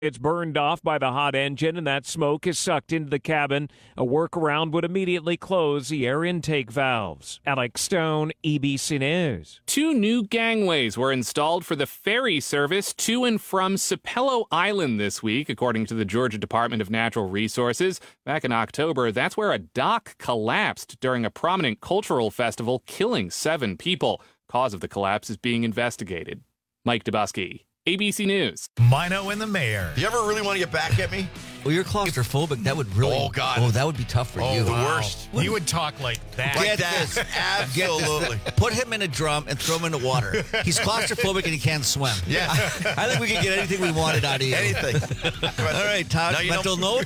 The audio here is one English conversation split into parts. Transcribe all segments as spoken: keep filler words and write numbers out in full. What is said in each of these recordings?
It's burned off by the hot engine, and that smoke is sucked into the cabin. A workaround would immediately close the air intake valves. Alex Stone, E B C News. Two new gangways were installed for the ferry service to and from Sapelo Island this week, according to the Georgia Department of Natural Resources. Back in October, that's where a dock collapsed during a prominent cultural festival, killing seven people. Cause of the collapse is being investigated. Mike Dubusky, A B C News. Mino and the Mayor. You ever really want to get back at me? Well, you're claustrophobic. That would really... Oh, God. Oh, that would be tough for oh, you. the Wow. worst. You would talk like that. Like Get that. this. Absolutely. Get this. Put him in a drum and throw him in the water. He's claustrophobic and he can't swim. Yeah. I think we could get anything we wanted out of you. Anything. All right, Todd, Now you mental note.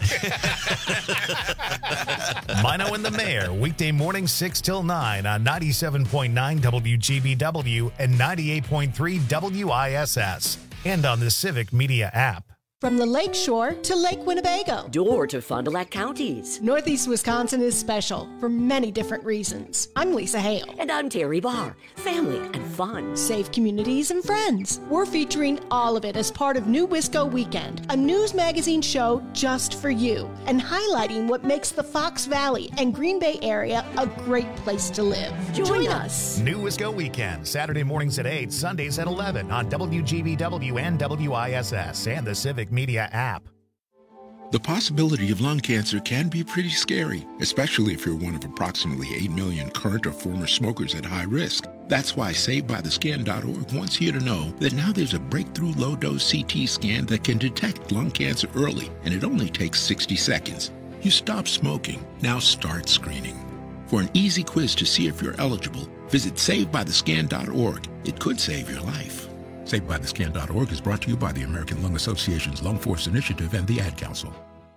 Mino and the Mayor, weekday morning six till nine on ninety-seven point nine W G B W and ninety-eight point three W I S S. And on the Civic Media app. From the Lake Shore to Lake Winnebago, Door to Fond du Lac counties. Northeast Wisconsin is special for many different reasons. I'm Lisa Hale. And I'm Terry Barr. Family and fun. Safe communities and friends. We're featuring all of it as part of New Wisco Weekend, a news magazine show just for you, and highlighting what makes the Fox Valley and Green Bay area a great place to live. Join, Join us. us. New Wisco Weekend, Saturday mornings at eight, Sundays at eleven on W G B W and W I S S and the Civic Media app. The possibility of lung cancer can be pretty scary, especially if you're one of approximately eight million current or former smokers at high risk. That's why Saved By The Scan dot org wants you to know that now there's a breakthrough low-dose C T scan that can detect lung cancer early, and it only takes sixty seconds. You stop smoking, now start screening. For an easy quiz to see if you're eligible, visit Saved By The Scan dot org. It could save your life. Saved By The Scan dot org is brought to you by the American Lung Association's Lung Force Initiative and the Ad Council.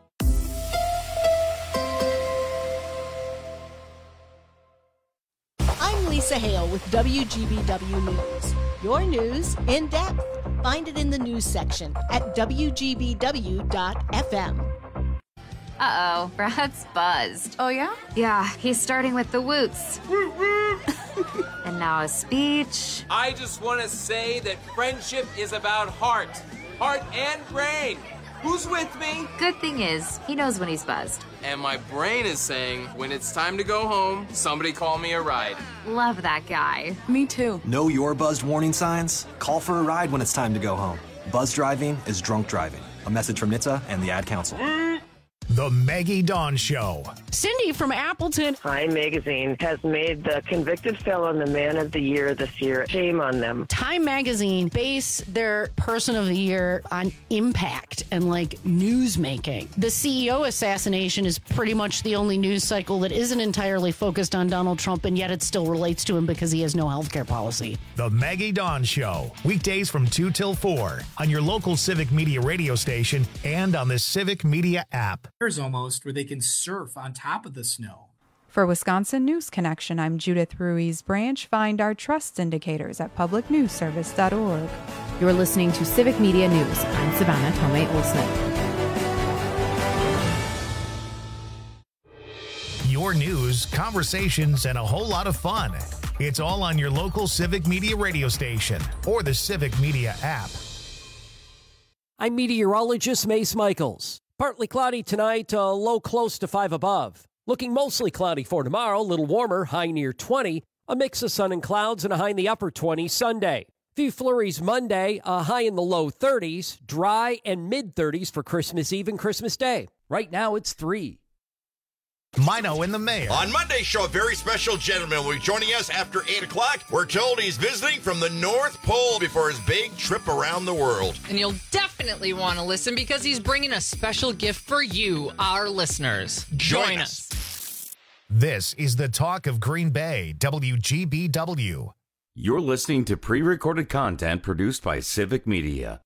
I'm Lisa Hale with W G B W News. Your news in depth. Find it in the news section at W G B W dot F M. Uh-oh, Brad's buzzed. Oh, yeah? Yeah, he's starting with the woots. And now a speech. I just want to say that friendship is about heart. Heart and brain. Who's with me? Good thing is, he knows when he's buzzed. And my brain is saying, when it's time to go home, somebody call me a ride. Love that guy. Me too. Know your buzzed warning signs? Call for a ride when it's time to go home. Buzz driving is drunk driving. A message from N H T S A and the Ad Council. The Maggie Dawn Show. Cindy from Appleton. Time Magazine has made the convicted felon the man of the year this year. Shame on them. Time Magazine base their person of the year on impact and like news making. The C E O assassination is pretty much the only news cycle that isn't entirely focused on Donald Trump, and yet it still relates to him because he has no health care policy. The Maggie Dawn Show. Weekdays from two till four on your local Civic Media radio station and on the Civic Media app. Almost where they can surf on top of the snow. For Wisconsin News Connection, I'm Judith Ruiz Branch. Find our trust indicators at public news service dot org. You're listening to Civic Media News. I'm Savannah Tomei Olsen. Your news, conversations, and a whole lot of fun. It's all on your local Civic Media radio station or the Civic Media app. I'm meteorologist Mace Michaels. Partly cloudy tonight, uh, low close to five above. Looking mostly cloudy for tomorrow, a little warmer, high near twenty. A mix of sun and clouds and a high in the upper twenties Sunday. Few flurries Monday, a high in the low thirties. Dry and mid-thirties for Christmas Eve and Christmas Day. Right now it's three. Mino and the Mayor. On Monday's show, a very special gentleman will be joining us after eight o'clock. We're told he's visiting from the North Pole before his big trip around the world. And you'll definitely want to listen because he's bringing a special gift for you, our listeners. Join, Join us. us. This is the talk of Green Bay, W G B W. You're listening to pre-recorded content produced by Civic Media.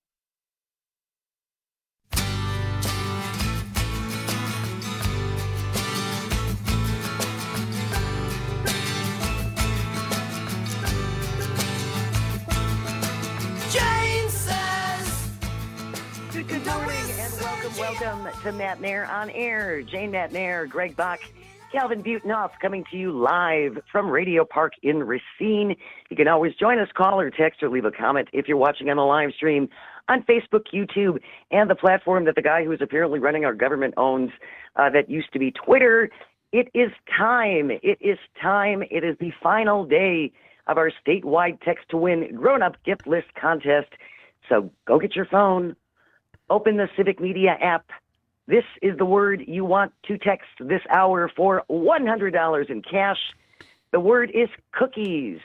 Good morning and welcome, welcome to Matt Nair on Air. Jane Matt Nair, Greg Bach, Calvin Butenoff coming to you live from Radio Park in Racine. You can always join us, call or text or leave a comment if you're watching on the live stream on Facebook, YouTube, and the platform that the guy who is apparently running our government owns uh, that used to be Twitter. It is time. It is time. It is the final day of our statewide Text to Win grown-up gift list contest. So go get your phone, open the Civic Media app. This is the word you want to text this hour for one hundred dollars in cash. The word is cookies.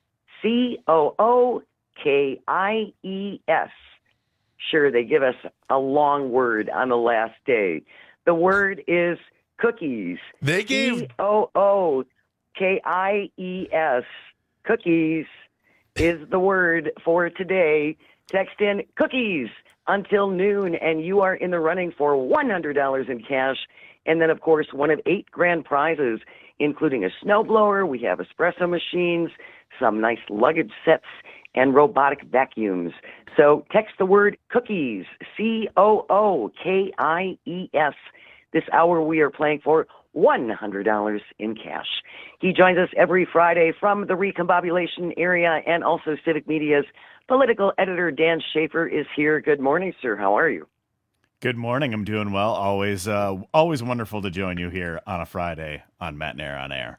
C O O K I E S. Sure, they give us a long word on the last day. The word is cookies. They gave C O O K I E S. Cookies is the word for today. Text in cookies until noon, and you are in the running for one hundred dollars in cash. And then, of course, one of eight grand prizes, including a snowblower. We have espresso machines, some nice luggage sets, and robotic vacuums. So text the word cookies, C O O K I E S. This hour we are playing for one hundred dollars in cash. He joins us every Friday from the Recombobulation area, and also Civic Media's political editor Dan Schaefer is here. Good morning, sir. How are you? Good morning. I'm doing well. Always uh, always wonderful to join you here on a Friday on Matt and Air on Air.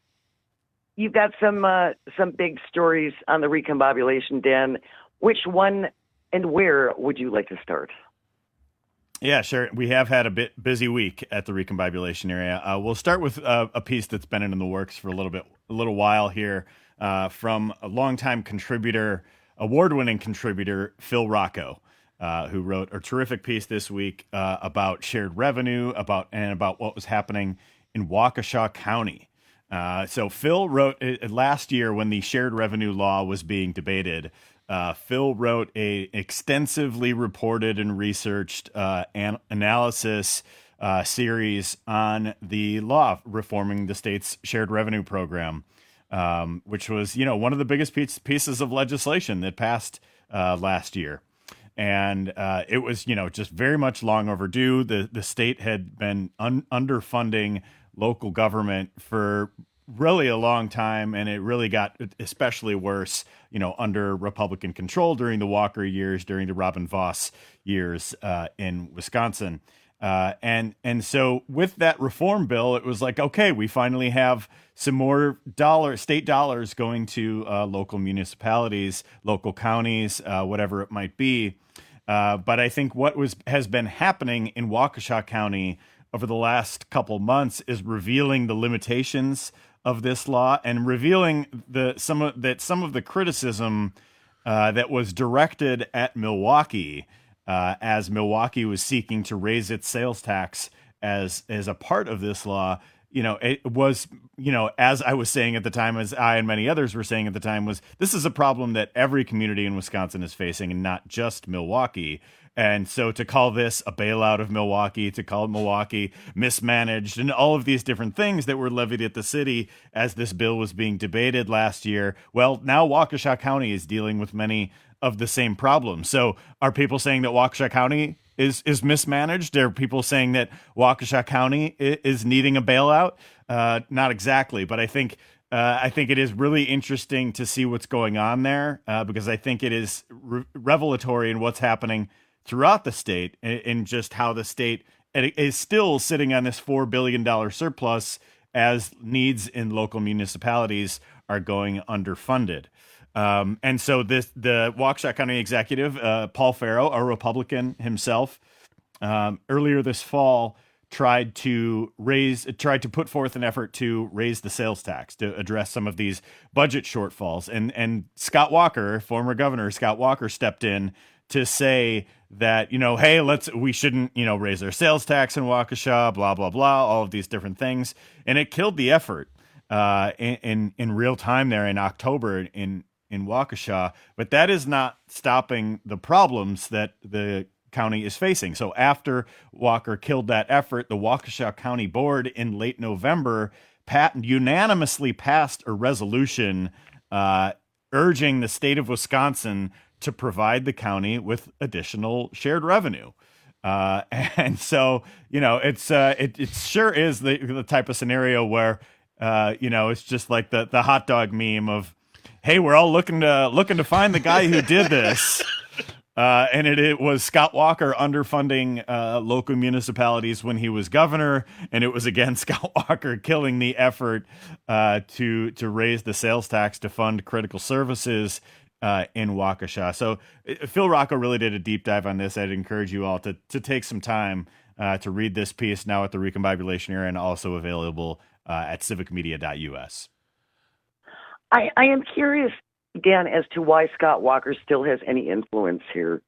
You've got some uh, some big stories on the Recombobulation, Dan. Which one and where would you like to start? Yeah, sure. We have had a bit busy week at the Recombobulation area. Uh, we'll start with uh, a piece that's been in the works for a little bit, a little while here, uh, from a longtime contributor, award-winning contributor, Phil Rocco, uh, who wrote a terrific piece this week uh, about shared revenue, about and about what was happening in Waukesha County. Uh, so Phil wrote uh, last year when the shared revenue law was being debated. Uh, Phil wrote a extensively reported and researched uh, an analysis uh, series on the law reforming the state's shared revenue program, um, which was, you know, one of the biggest piece, pieces of legislation that passed uh, last year. And uh, it was, you know, just very much long overdue. The the state had been un- underfunding local government for really a long time, and it really got especially worse, you know, under Republican control during the Walker years, during the Robin Vos years uh, in Wisconsin. Uh, and and so with that reform bill, it was like, okay, we finally have some more dollar state dollars going to uh, local municipalities, local counties, uh, whatever it might be. Uh, but I think what was has been happening in Waukesha County over the last couple months is revealing the limitations of this law and revealing the some of that some of the criticism uh, that was directed at Milwaukee uh, as Milwaukee was seeking to raise its sales tax as as a part of this law. You know, it was, you know, as I was saying at the time, as I and many others were saying at the time, was this is a problem that every community in Wisconsin is facing, and not just Milwaukee. And so to call this a bailout of Milwaukee, to call Milwaukee mismanaged, and all of these different things that were levied at the city as this bill was being debated last year, well, now Waukesha County is dealing with many of the same problems. So are people saying that Waukesha County is is mismanaged? Are people saying that Waukesha County is needing a bailout? Uh, not exactly, but I think uh, I think it is really interesting to see what's going on there uh, because I think it is re- revelatory in what's happening throughout the state, in just how the state is still sitting on this four billion dollars surplus as needs in local municipalities are going underfunded. Um, and so this the Waukesha County executive, uh, Paul Farrow, a Republican himself, um, earlier this fall tried to raise, tried to put forth an effort to raise the sales tax to address some of these budget shortfalls. And, and Scott Walker, former governor Scott Walker, stepped in to say that, you know, hey, let's, we shouldn't, you know, raise our sales tax in Waukesha, blah, blah, blah, all of these different things. And it killed the effort uh, in, in, in real time there in October in, in Waukesha. But that is not stopping the problems that the county is facing. So after Walker killed that effort, the Waukesha County Board in late November pat- unanimously passed a resolution uh, urging the state of Wisconsin to provide the county with additional shared revenue. Uh, and so, you know, it's uh, it, it sure is the, the type of scenario where, uh, you know, it's just like the, the hot dog meme of, hey, we're all looking to looking to find the guy who did this. Uh, and it, it was Scott Walker underfunding uh, local municipalities when he was governor, and it was again Scott Walker killing the effort uh, to to raise the sales tax to fund critical services uh, in Waukesha. So uh, Phil Rocco really did a deep dive on this. I'd encourage you all to to take some time uh, to read this piece now at the Recombobulation Era, and also available uh, at civic media dot U S. I, I am curious, Dan, as to why Scott Walker still has any influence here.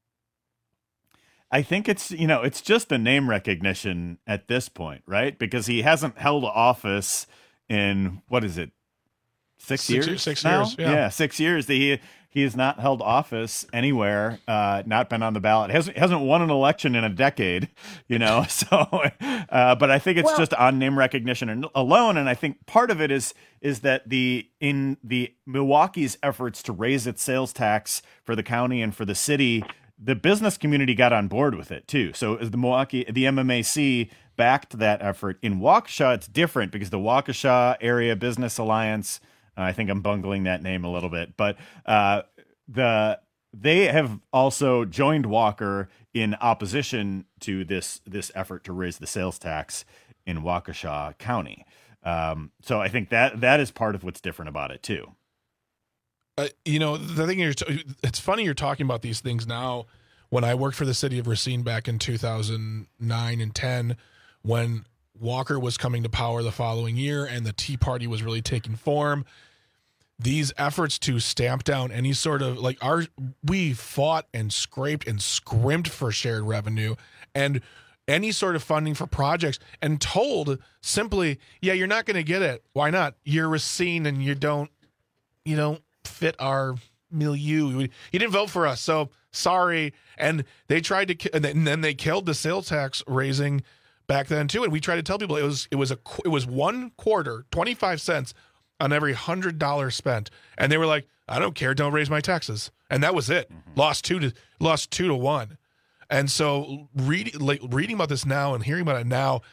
I think it's, you know, it's just a name recognition at this point, right? Because he hasn't held office in, what is it, six, six years? years six now? years, yeah. Yeah, six years. He he has not held office anywhere, uh, not been on the ballot. Hasn't hasn't won an election in a decade, you know. So, uh, but I think it's Well- just on name recognition and- alone. And I think part of it is is that the in the Milwaukee's efforts to raise its sales tax for the county and for the city, the business community got on board with it too. So as the Milwaukee, the M M A C backed that effort. In Waukesha, it's different because the Waukesha Area Business Alliance, uh, I think I'm bungling that name a little bit, but uh, the they have also joined Walker in opposition to this this effort to raise the sales tax in Waukesha County. Um, so I think that that is part of what's different about it too. Uh, you know, the thing you're, t- it's funny you're talking about these things now. When I worked for the city of Racine back in two thousand nine and ten, when Walker was coming to power the following year and the Tea Party was really taking form, these efforts to stamp down any sort of like our, we fought and scraped and scrimped for shared revenue and any sort of funding for projects, and told simply, yeah, you're not going to get it. Why not? You're Racine and you don't, you don't fit our milieu. You didn't vote for us, so sorry. And they tried to, ki- and then and then they killed the sales tax raising back then too. And we tried to tell people it was it was a qu- it was one quarter, twenty-five cents on every hundred dollars spent, and they were like, I don't care, don't raise my taxes, and that was it. Mm-hmm. Lost two to lost two to one. And so reading like, reading about this now and hearing about it now,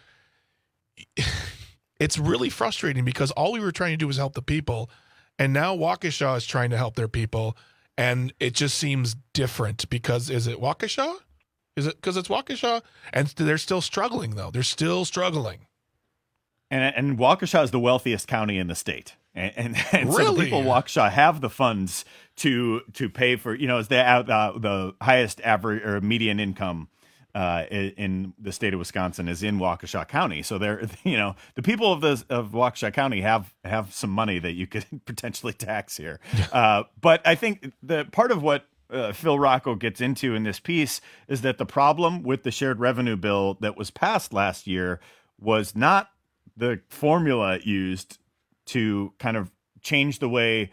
it's really frustrating because all we were trying to do was help the people. And now Waukesha is trying to help their people, and it just seems different because is it Waukesha? Is it because it's Waukesha? And they're still struggling, though. They're still struggling. And and Waukesha is the wealthiest county in the state, and and, and so the Really? people of Waukesha have the funds to to pay for, you know, it's the uh, the highest average or median income uh, in, in the state of Wisconsin is in Waukesha County. So they're, you know, the people of the of Waukesha County have have some money that you could potentially tax here. Uh, but I think the part of what uh, Phil Rocco gets into in this piece is that the problem with the shared revenue bill that was passed last year was not the formula used to kind of change the way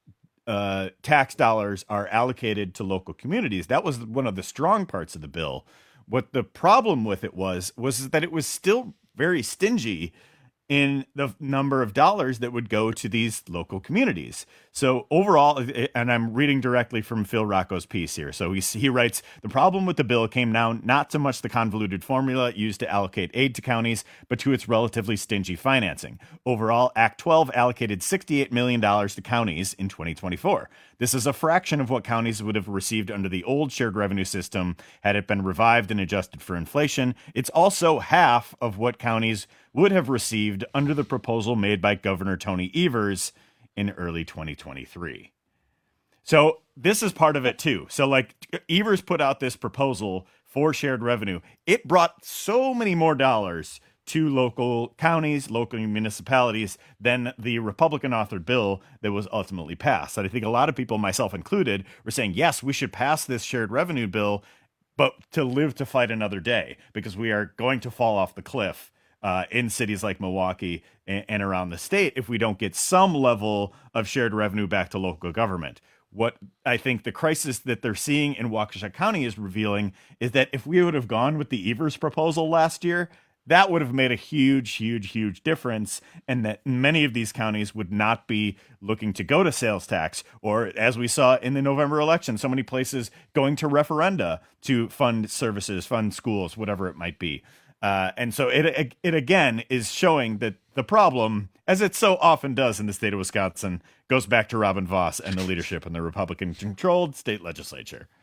uh, tax dollars are allocated to local communities. That was one of the strong parts of the bill. What the problem with it was, was that it was still very stingy in the number of dollars that would go to these local communities. So overall, and I'm reading directly from Phil Rocco's piece here. So he, he writes, the problem with the bill came down not so much the convoluted formula used to allocate aid to counties, but to its relatively stingy financing. Overall, Act twelve allocated sixty-eight million dollars to counties in twenty twenty-four. This is a fraction of what counties would have received under the old shared revenue system had it been revived and adjusted for inflation. It's also half of what counties would have received under the proposal made by Governor Tony Evers in early twenty twenty-three. So this is part of it too. So like Evers put out this proposal for shared revenue. It brought so many more dollars to local counties, local municipalities than the Republican authored bill that was ultimately passed. And I think a lot of people, myself included, were saying, yes, we should pass this shared revenue bill, but to live to fight another day because we are going to fall off the cliff Uh, in cities like Milwaukee and, and around the state if we don't get some level of shared revenue back to local government. What I think the crisis that they're seeing in Waukesha County is revealing is that if we would have gone with the Evers proposal last year, that would have made a huge, huge, huge difference, and that many of these counties would not be looking to go to sales tax, or as we saw in the November election, so many places going to referenda to fund services, fund schools, whatever it might be. Uh, and so it, it it again is showing that the problem, as it so often does in the state of Wisconsin, goes back to Robin Vos and the leadership in the Republican-controlled state legislature.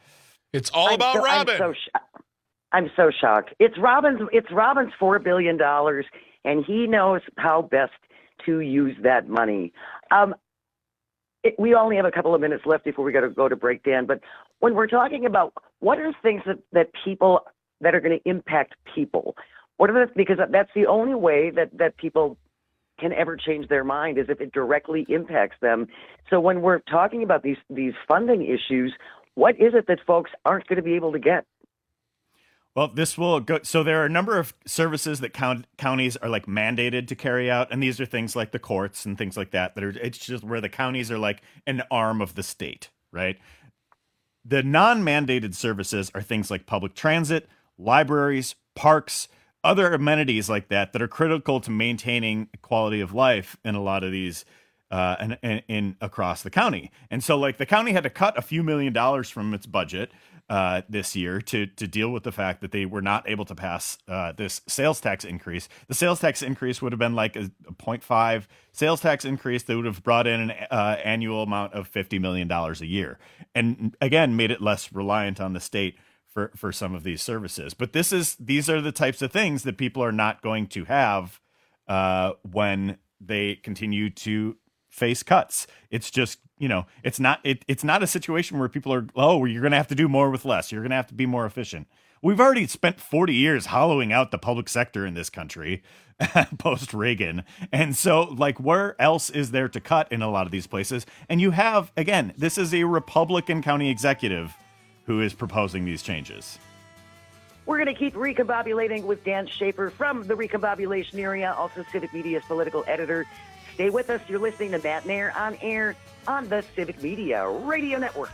It's all I'm about so, Robin. I'm so, sh- I'm so shocked. It's Robin's. It's Robin's four billion dollars, and he knows how best to use that money. Um, it, we only have a couple of minutes left before we got to go to break, Dan. But when we're talking about what are things that, that people that are going to impact people, what are the, because that's the only way that, that people can ever change their mind is if it directly impacts them. So when we're talking about these these funding issues, what is it that folks aren't going to be able to get? Well, this will go. So there are a number of services that count, counties are like mandated to carry out. And these are things like the courts and things like that, that are, it's just where the counties are like an arm of the state, right? The non-mandated services are things like public transit, libraries, parks, other amenities like that, that are critical to maintaining quality of life in a lot of these uh, in, in, in across the county. And so like the county had to cut a few million dollars from its budget uh, this year to, to deal with the fact that they were not able to pass uh, this sales tax increase. The sales tax increase would have been like a, a zero point five sales tax increase that would have brought in an uh, annual amount of fifty million dollars a year. And again, made it less reliant on the state for, for some of these services. But this is, these are the types of things that people are not going to have uh, when they continue to face cuts. It's just, you know, it's not, it, it's not a situation where people are, oh, you're going to have to do more with less. You're going to have to be more efficient. We've already spent forty years hollowing out the public sector in this country post Reagan. And so like, where else is there to cut in a lot of these places? And you have, again, this is a Republican county executive who is proposing these changes. We're going to keep recombobulating with Dan Schaefer from the Recombobulation Area, also Civic Media's political editor. Stay with us. You're listening to Matt Nair on air on the Civic Media Radio Network.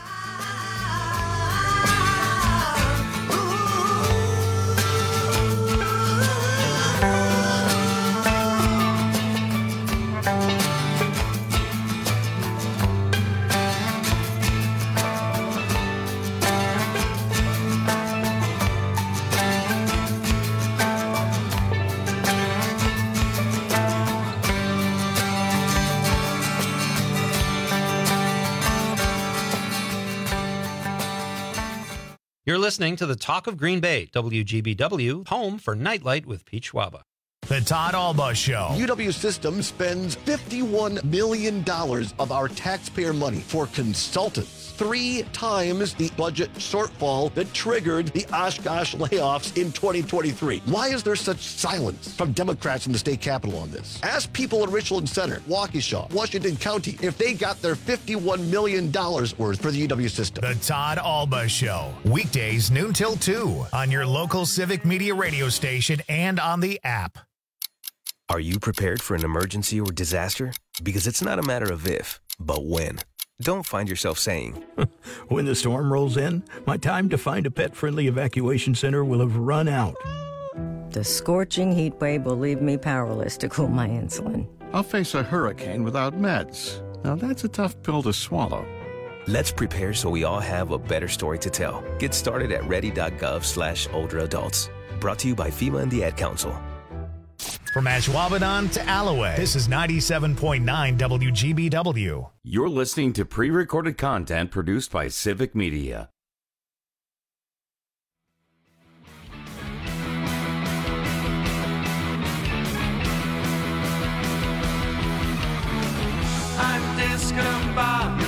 You're listening to the Talk of Green Bay, W G B W, home for Nightlight with Pete Schwaba. The Todd Alba Show. U W Systems spends fifty-one million dollars of our taxpayer money for consultants. Three times the budget shortfall that triggered the Oshkosh layoffs in twenty twenty-three. Why is there such silence from Democrats in the state capitol on this? Ask people in Richland Center, Waukesha, Washington County, if they got their fifty-one million dollars worth for the U W system. The Todd Alba Show. Weekdays noon till two on your local Civic Media radio station and on the app. Are you prepared for an emergency or disaster? Because it's not a matter of if, but when. Don't find yourself saying, when the storm rolls in, my time to find a pet-friendly evacuation center will have run out. The scorching heat wave will leave me powerless to cool my insulin. I'll face a hurricane without meds. Now that's a tough pill to swallow. Let's prepare so we all have a better story to tell. Get started at ready.gov slash older adults. Brought to you by FEMA and the Ad Council. From Ashwaubenon to Alloway, this is ninety-seven point nine W G B W. You're listening to pre-recorded content produced by Civic Media. I'm discombobulated.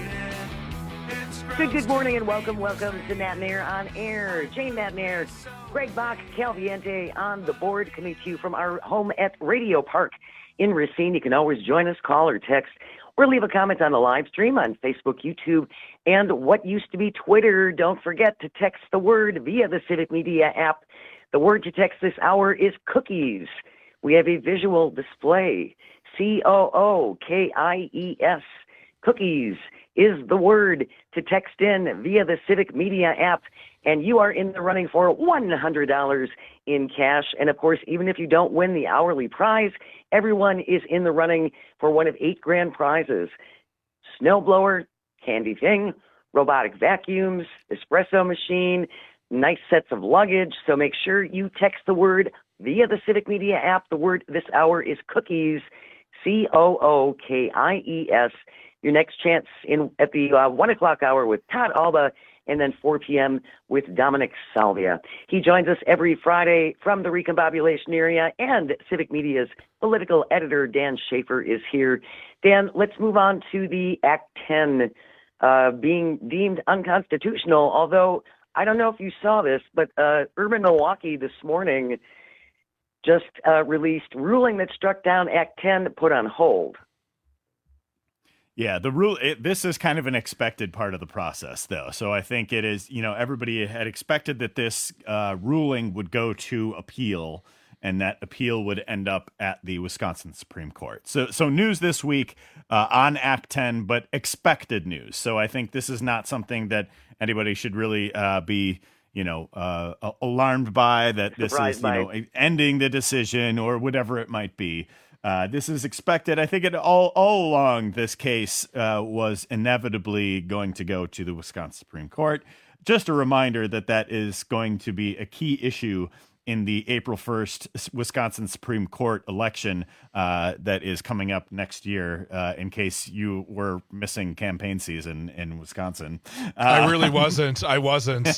Good, good morning and welcome, welcome to Matt Nair on air. Jane Matt Nair, Greg Bach, Calviente on the board, coming to you from our home at Radio Park in Racine. You can always join us, call or text, or leave a comment on the live stream on Facebook, YouTube, and what used to be Twitter. Don't forget to text the word via the Civic Media app. The word to text this hour is cookies. We have a visual display. C O O K I E S. Cookies is the word to text in via the Civic Media app, and you are in the running for one hundred dollars in cash. And of course, even if you don't win the hourly prize, everyone is in the running for one of eight grand prizes: snowblower, handy thing, robotic vacuums, espresso machine, nice sets of luggage. So make sure you text the word via the Civic Media app. The word this hour is cookies, C O O K I E S. Your next chance in at the uh, one o'clock hour with Todd Alba and then four p.m. with Dominic Salvia. He joins us every Friday from the recombobulation area, and Civic Media's political editor, Dan Schaefer, is here. Dan, let's move on to the Act ten uh, being deemed unconstitutional, although I don't know if you saw this, but uh, Urban Milwaukee this morning just uh, released ruling that struck down Act ten put on hold. Yeah, the rule, it, this is kind of an expected part of the process, though. So I think it is, you know, everybody had expected that this uh, ruling would go to appeal, and that appeal would end up at the Wisconsin Supreme Court. So so news this week uh, on Act ten, but expected news. So I think this is not something that anybody should really uh, be, you know, uh, alarmed by, that this is, you know, ending the decision or whatever it might be. Uh, this is expected. I think it all all along this case uh, was inevitably going to go to the Wisconsin Supreme Court. Just a reminder that that is going to be a key issue in the April first Wisconsin Supreme Court election uh, that is coming up next year, uh, in case you were missing campaign season in Wisconsin. Uh, I really wasn't. I wasn't.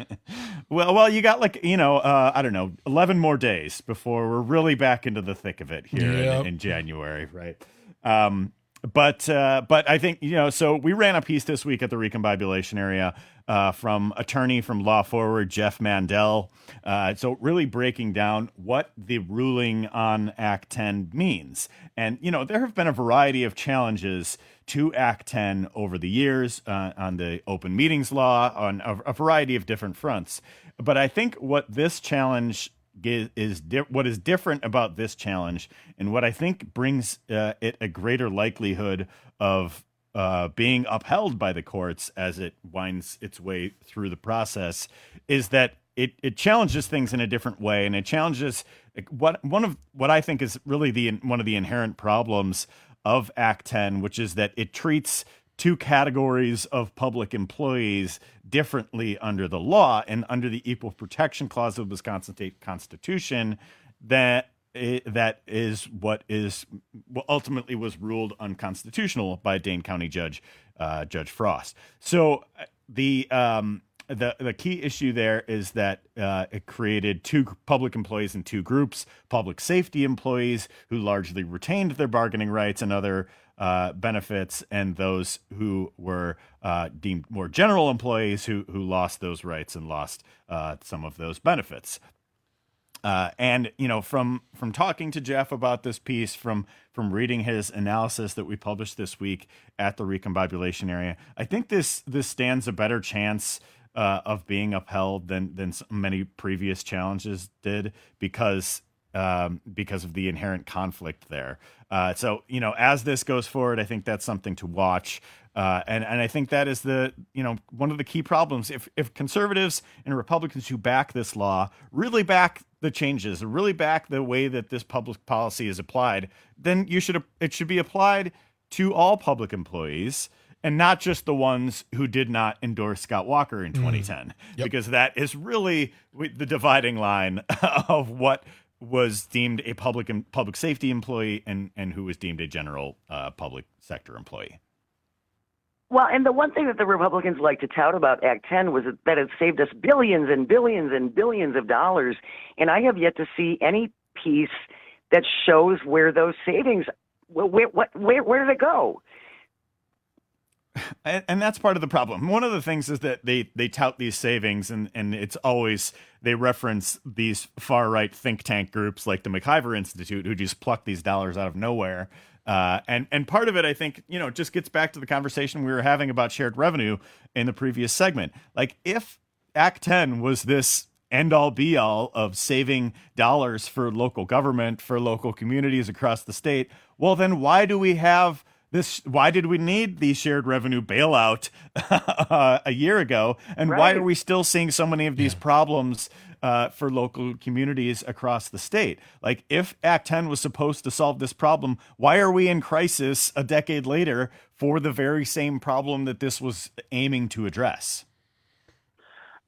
well, well, you got like, you know, uh, I don't know, eleven more days before we're really back into the thick of it here Yep. in, in January, right? Um, But uh, but I think, you know, so we ran a piece this week at the recombobulation area uh, from attorney from Law Forward, Jeff Mandel. Uh, so really breaking down what the ruling on Act ten means. And, you know, there have been a variety of challenges to Act ten over the years uh, on the open meetings law, on a, a variety of different fronts. But I think what this challenge is, is di- what is different about this challenge, and what I think brings uh, it a greater likelihood of uh, being upheld by the courts as it winds its way through the process, is that it, it challenges things in a different way, and it challenges what one of what I think is really the one of the inherent problems of Act ten, which is that it treats two categories of public employees differently under the law and under the Equal Protection Clause of the Wisconsin State Constitution. That that is what is what ultimately was ruled unconstitutional by Dane County Judge uh, Judge Frost. So the um, the the key issue there is that uh, it created two public employees in two groups: public safety employees who largely retained their bargaining rights and other Uh, benefits, and those who were uh, deemed more general employees who who lost those rights and lost uh, some of those benefits. Uh, and you know, from from talking to Jeff about this piece, from from reading his analysis that we published this week at the recombobulation area, I think this this stands a better chance uh, of being upheld than than many previous challenges did, because. Um, because of the inherent conflict there. Uh, so, you know, as this goes forward, I think that's something to watch. Uh, and, and I think that is the, you know, one of the key problems. If, if conservatives and Republicans who back this law really back the changes, really back the way that this public policy is applied, then you should, it should be applied to all public employees, and not just the ones who did not endorse Scott Walker in twenty ten, mm. yep. because that is really the dividing line of what was deemed a public and public safety employee and, and who was deemed a general uh, public sector employee. Well, and the one thing that the Republicans like to tout about Act ten was that it saved us billions and billions and billions of dollars. And I have yet to see any piece that shows where those savings, where, where, where, where did it go? And, and that's part of the problem. One of the things is that they, they tout these savings, and, and it's always, they reference these far-right think tank groups like the McIver Institute, who just pluck these dollars out of nowhere. Uh, and, and part of it, I think, you know, just gets back to the conversation we were having about shared revenue in the previous segment. Like, if Act ten was this end-all be-all of saving dollars for local government, for local communities across the state, well, then why do we have this? Why did we need the shared revenue bailout uh, a year ago? And right. why are we still seeing so many of these yeah. problems uh, for local communities across the state? Like, if Act ten was supposed to solve this problem, why are we in crisis a decade later for the very same problem that this was aiming to address?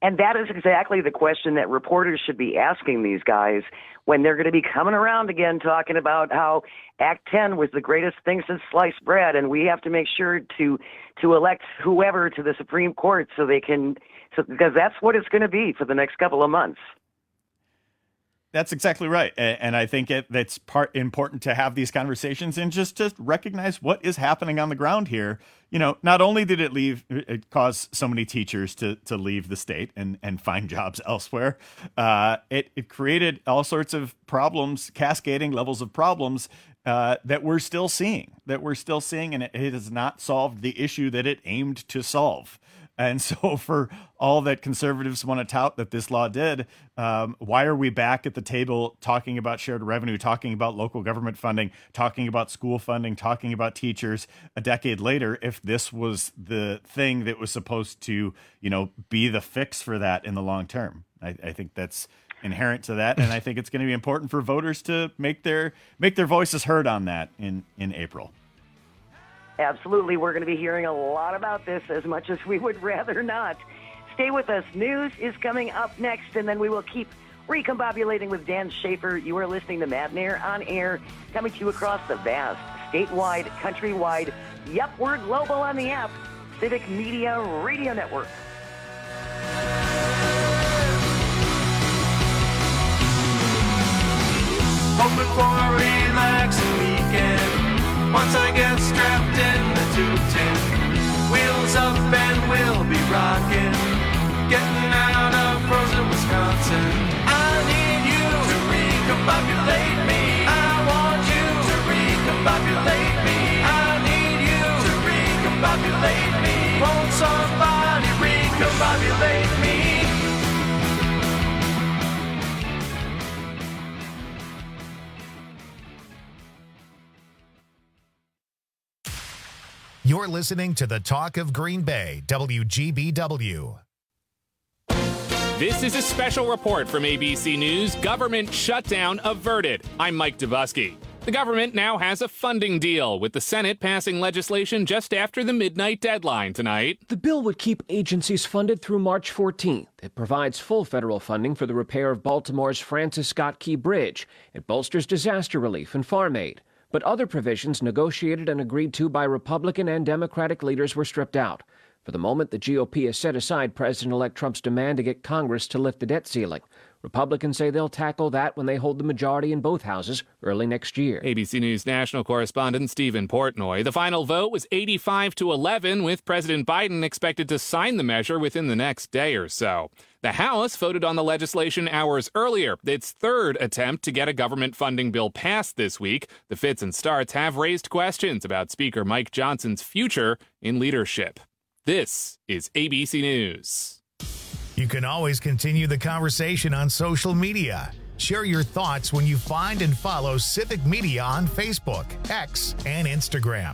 And that is exactly the question that reporters should be asking these guys when they're going to be coming around again talking about how Act ten was the greatest thing since sliced bread, and we have to make sure to to elect whoever to the Supreme Court so they can, so because that's what it's going to be for the next couple of months. That's exactly right. And I think it, that's part important to have these conversations and just to recognize what is happening on the ground here. You know, not only did it leave, it cause so many teachers to, to leave the state and, and find jobs elsewhere. Uh, it, it created all sorts of problems, cascading levels of problems uh, that we're still seeing, that we're still seeing. And it, it has not solved the issue that it aimed to solve. And so for all that conservatives want to tout that this law did, um, why are we back at the table talking about shared revenue, talking about local government funding, talking about school funding, talking about teachers a decade later if this was the thing that was supposed to, you know, be the fix for that in the long term? I, I think that's inherent to that. And I think it's going to be important for voters to make their make their voices heard on that in, in April. Absolutely. We're going to be hearing a lot about this, as much as we would rather not. Stay with us. News is coming up next, and then we will keep recombobulating with Dan Schaefer. You are listening to Matt Nair on air, coming to you across the vast, statewide, countrywide, yep, we're global on the app, Civic Media Radio Network. Hoping for a relaxing weekend. Once I get strapped in the two ten, wheels up and we'll be rocking, getting out of frozen Wisconsin. I need you to recombobulate me. I want you to recombobulate me. I need you to recombobulate me. Won't somebody recombobulate me? You're listening to the Talk of Green Bay, W G B W. This is a special report from A B C News. Government shutdown averted. I'm Mike Dubusky. The government now has a funding deal, with the Senate passing legislation just after the midnight deadline tonight. The bill would keep agencies funded through March fourteenth. It provides full federal funding for the repair of Baltimore's Francis Scott Key Bridge. It bolsters disaster relief and farm aid. But other provisions negotiated and agreed to by Republican and Democratic leaders were stripped out. For the moment, the G O P has set aside President-elect Trump's demand to get Congress to lift the debt ceiling. Republicans say they'll tackle that when they hold the majority in both houses early next year. A B C News national correspondent Stephen Portnoy. The final vote was eighty-five to eleven, with President Biden expected to sign the measure within the next day or so. The House voted on the legislation hours earlier, its third attempt to get a government funding bill passed this week. The fits and starts have raised questions about Speaker Mike Johnson's future in leadership. This is A B C News. You can always continue the conversation on social media. Share your thoughts when you find and follow Civic Media on Facebook, X, and Instagram.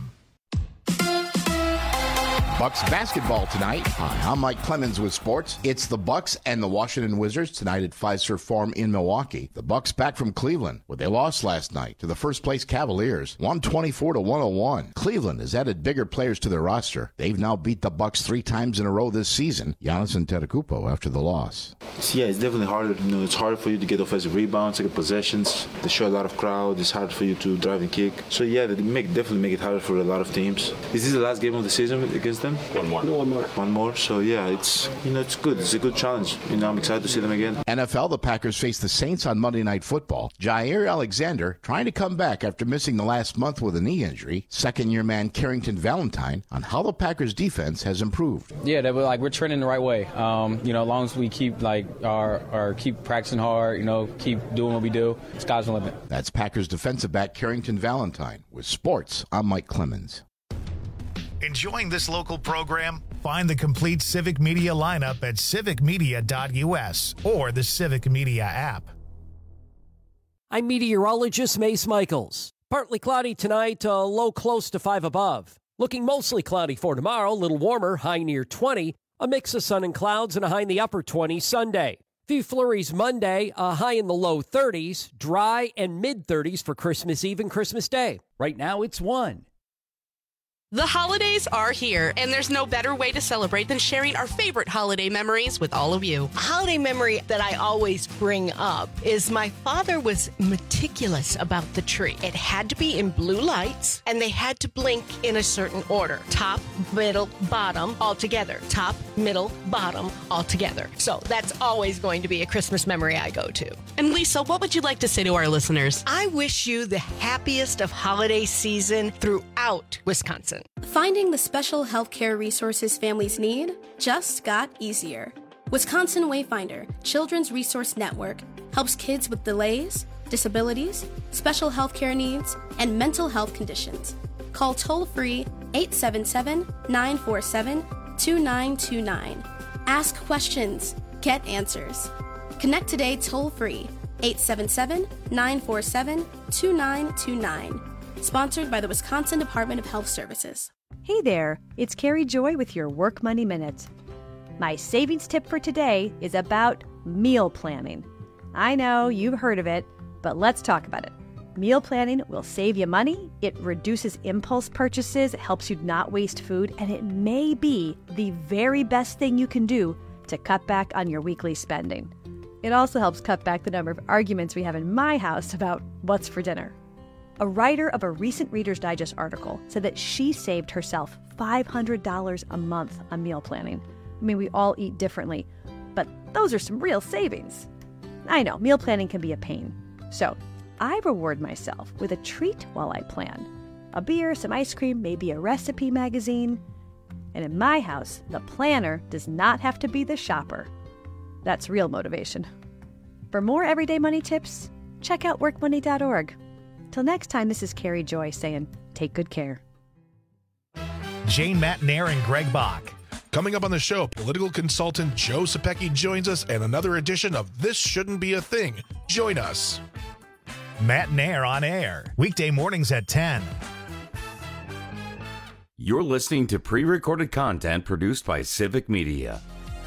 Bucks basketball tonight. Hi, I'm Mike Clemens with sports. It's the Bucks and the Washington Wizards tonight at Fiserv Forum in Milwaukee. The Bucks back from Cleveland, where they lost last night to the first-place Cavaliers, one twenty-four to one oh one. Cleveland has added bigger players to their roster. They've now beat the Bucks three times in a row this season. Giannis Antetokounmpo after the loss. Yeah, it's definitely harder. You know, it's hard for you to get offensive rebounds, to get possessions. They show a lot of crowd. It's hard for you to drive and kick. So yeah, they make definitely make it harder for a lot of teams. Is this the last game of the season against them? One more. One more. One more. So yeah, it's you know it's good. It's a good challenge. You know, I'm excited to see them again. N F L, the Packers face the Saints on Monday Night Football. Jair Alexander trying to come back after missing the last month with a knee injury. Second-year man Carrington Valentine on how the Packers defense has improved. Yeah, they were like we're trending the right way. Um, you know, as long as we keep like our or keep practicing hard, you know, keep doing what we do, sky's the limit. That's Packers defensive back Carrington Valentine. With sports, I'm Mike Clemens. Enjoying this local program? Find the complete Civic Media lineup at civic media dot u s or the Civic Media app. I'm meteorologist Mace Michaels. Partly cloudy tonight, a low close to five above. Looking mostly cloudy for tomorrow, a little warmer, high near twenty. A mix of sun and clouds and a high in the upper twenties Sunday. Few flurries Monday, a high in the low thirties. Dry and mid thirties for Christmas Eve and Christmas Day. Right now it's one. The holidays are here, and there's no better way to celebrate than sharing our favorite holiday memories with all of you. A holiday memory that I always bring up is my father was meticulous about the tree. It had to be in blue lights, and they had to blink in a certain order. Top, middle, bottom, all together. Top, middle, bottom, all together. So that's always going to be a Christmas memory I go to. And Lisa, what would you like to say to our listeners? I wish you the happiest of holiday season throughout Wisconsin. Finding the special healthcare resources families need just got easier. Wisconsin Wayfinder Children's Resource Network helps kids with delays, disabilities, special healthcare needs, and mental health conditions. Call toll-free eight seven seven, nine four seven, two nine two nine. Ask questions, get answers. Connect today toll-free eight seven seven, nine four seven, two nine two nine. Sponsored by the Wisconsin Department of Health Services. Hey there, it's Carrie Joy with your Work Money Minute. My savings tip for today is about meal planning. I know you've heard of it, but let's talk about it. Meal planning will save you money, it reduces impulse purchases, it helps you not waste food, and it may be the very best thing you can do to cut back on your weekly spending. It also helps cut back the number of arguments we have in my house about what's for dinner. A writer of a recent Reader's Digest article said that she saved herself five hundred dollars a month on meal planning. I mean, we all eat differently, but those are some real savings. I know, meal planning can be a pain. So I reward myself with a treat while I plan. A beer, some ice cream, maybe a recipe magazine. And in my house, the planner does not have to be the shopper. That's real motivation. For more everyday money tips, check out work money dot org. Till next time, this is Carrie Joy saying, take good care. Jane Matnair and Greg Bach. Coming up on the show, political consultant Joe Sapecki joins us and another edition of This Shouldn't Be a Thing. Join us. Matnair on air, weekday mornings at ten. You're listening to pre-recorded content produced by Civic Media.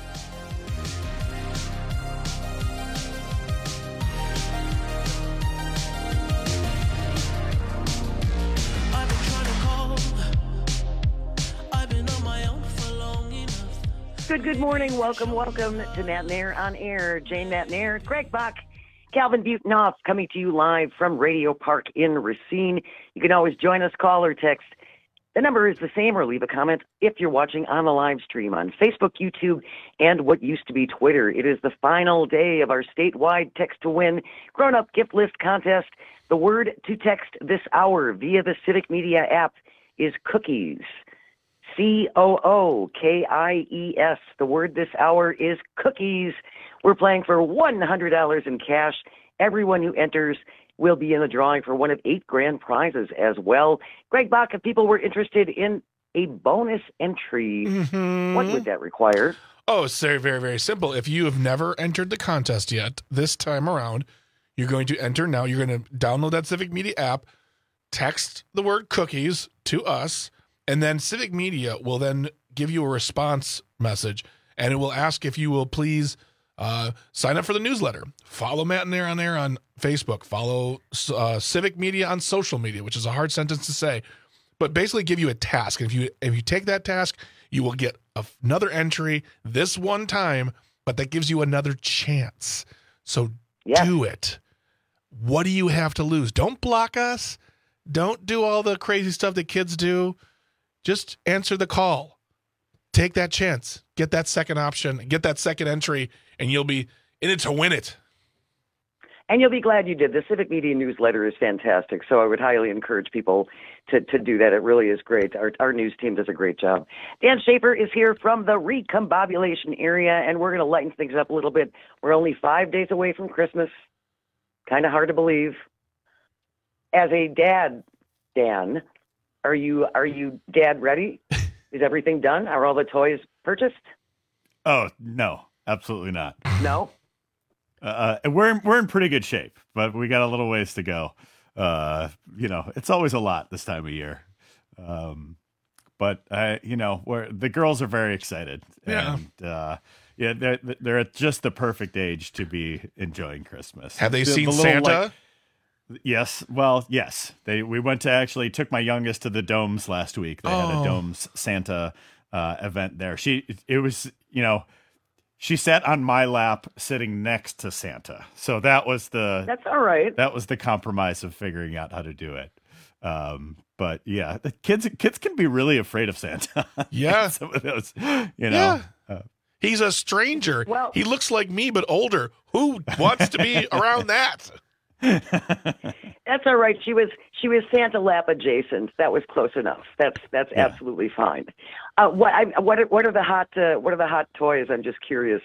Good, good morning. Welcome, welcome to Matnair on Air. Jane Matnair, Greg Bach, Calvin Butenhoff coming to you live from Radio Park in Racine. You can always join us, call or text. The number is the same, or leave a comment if you're watching on the live stream on Facebook, YouTube, and what used to be Twitter. It is the final day of our statewide Text to Win grown-up gift list contest. The word to text this hour via the Civic Media app is cookies. C O O K I E S. The word this hour is cookies. We're playing for one hundred dollars in cash. Everyone who enters will be in the drawing for one of eight grand prizes as well. Greg Bach, if people were interested in a bonus entry, mm-hmm. what would that require? Oh, it's very, very, very simple. If you have never entered the contest yet, this time around, you're going to enter now. You're going to download that Civic Media app, text the word cookies to us, and then Civic Media will then give you a response message, and it will ask if you will please uh, sign up for the newsletter. Follow Matnair on Air on Facebook. Follow uh, Civic Media on social media, which is a hard sentence to say, but basically give you a task. And if you if you take that task, you will get a, another entry this one time, but that gives you another chance. So yeah. do it. What do you have to lose? Don't block us. Don't do all the crazy stuff that kids do. Just answer the call. Take that chance. Get that second option. Get that second entry, and you'll be in it to win it. And you'll be glad you did. The Civic Media newsletter is fantastic, so I would highly encourage people to, to do that. It really is great. Our, our news team does a great job. Dan Schaefer is here from the recombobulation area, and we're going to lighten things up a little bit. We're only five days away from Christmas. Kind of hard to believe. As a dad, Dan, Are you are you dad ready? Is everything done? Are all the toys purchased? Oh no, absolutely not. No. Uh, we're we're in pretty good shape, but we got a little ways to go. Uh, you know, it's always a lot this time of year. Um, but I, you know, we're, the girls are very excited, yeah. and uh, yeah, they're they're at just the perfect age to be enjoying Christmas. Have they the, seen the Santa? Like, Yes. Well, yes. They we went to actually took my youngest to the Domes last week. They oh. had a Domes Santa uh, event there. She it was, you know, she sat on my lap sitting next to Santa. So that was the That's all right. That was the compromise of figuring out how to do it. Um, but yeah, the kids kids can be really afraid of Santa. Yeah. Some of those, you know. Yeah. Uh, He's a stranger. Well, he looks like me, but older. Who wants to be around that? That's all right. She was she was Santa lap adjacent. That was close enough. That's that's yeah. absolutely fine. Uh, what I, what are, what are the hot uh, what are the hot toys? I'm just curious.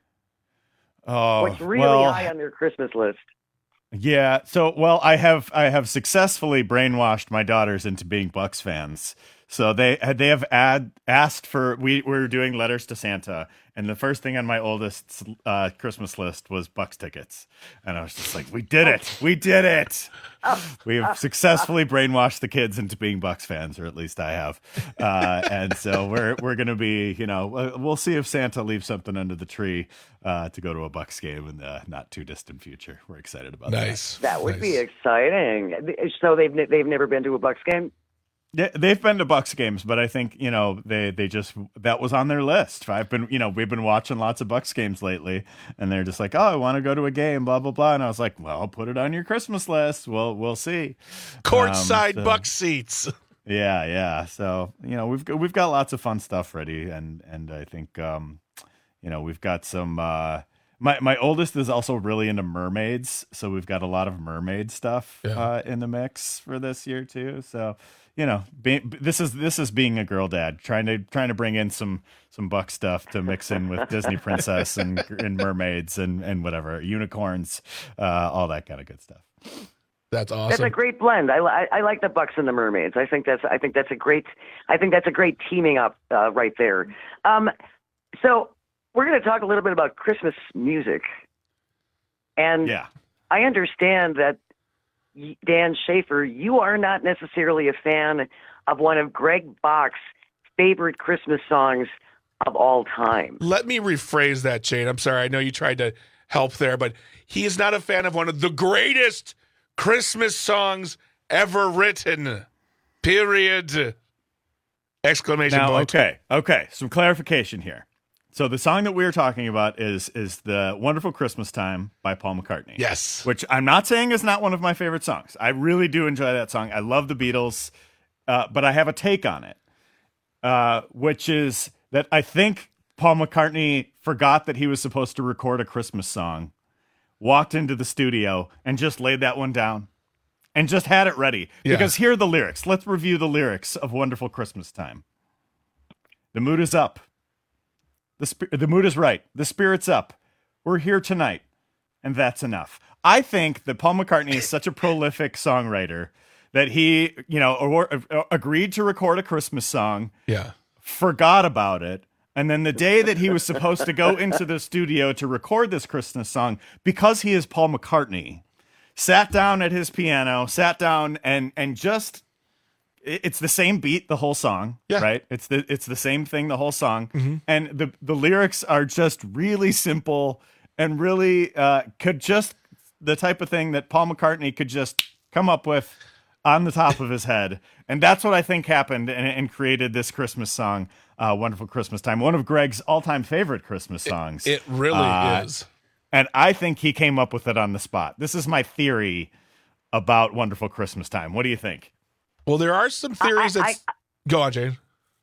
Oh, what's really well, high on your Christmas list? Yeah. So, well, I have I have successfully brainwashed my daughters into being Bucks fans. So they they have ad, asked for we were doing letters to Santa, and the first thing on my oldest uh, Christmas list was Bucks tickets, and I was just like, "We did it! We did it! We have successfully brainwashed the kids into being Bucks fans, or at least I have." Uh, and so we're we're gonna be, you know, we'll see if Santa leaves something under the tree uh, to go to a Bucks game in the not too distant future. We're excited about nice. that. That would nice. be exciting. So they've they've never been to a Bucks game. Yeah, they've been to Bucks games, but I think, you know, they, they just, that was on their list. I've been, you know, we've been watching lots of Bucks games lately, and they're just like, oh, I want to go to a game, blah, blah, blah. And I was like, well, put it on your Christmas list. We'll, we'll see. Courtside um, so, Bucks seats. Yeah, yeah. So, you know, we've got, we've got lots of fun stuff ready. And, and I think, um, you know, we've got some, uh, my, my oldest is also really into mermaids. So we've got a lot of mermaid stuff yeah. uh, in the mix for this year too. So, you know, be, this is this is being a girl dad, trying to trying to bring in some some Buck stuff to mix in with Disney princess and and mermaids and, and whatever, unicorns, uh, all that kind of good stuff. That's awesome. That's a great blend. I, I, I like the Bucks and the mermaids. I think that's I think that's a great I think that's a great teaming up uh, right there. Um, so we're going to talk a little bit about Christmas music, and yeah. I understand that. Dan Schaefer, you are not necessarily a fan of one of Greg Bach's favorite Christmas songs of all time. Let me rephrase that, Jane. I'm sorry. I know you tried to help there, but he is not a fan of one of the greatest Christmas songs ever written. Period. Exclamation now, point. Okay, okay. Some clarification here. So the song that we are talking about is is the Wonderful Christmas Time by Paul McCartney. Yes. Which I'm not saying is not one of my favorite songs. I really do enjoy that song. I love the Beatles, uh, but I have a take on it, uh, which is that I think Paul McCartney forgot that he was supposed to record a Christmas song, walked into the studio, and just laid that one down, and just had it ready. Yeah. Because here are the lyrics. Let's review the lyrics of Wonderful Christmas Time. The mood is up. The, sp- the mood is right. The spirit's up. We're here tonight. And that's enough. I think that Paul McCartney is such a prolific songwriter that he, you know, or, or, agreed to record a Christmas song, yeah, forgot about it. And then the day that he was supposed to go into the studio to record this Christmas song, because he is Paul McCartney, sat down at his piano, sat down and and just... It's the same beat the whole song, yeah. right? It's the it's the same thing the whole song, mm-hmm. and the the lyrics are just really simple and really uh, could just the type of thing that Paul McCartney could just come up with on the top of his head, and that's what I think happened and, and created this Christmas song, uh, "Wonderful Christmas Time," one of Greg's all-time favorite Christmas songs. It, it really uh, is, and I think he came up with it on the spot. This is my theory about "Wonderful Christmas Time." What do you think? Well, there are some theories that go on, Jane.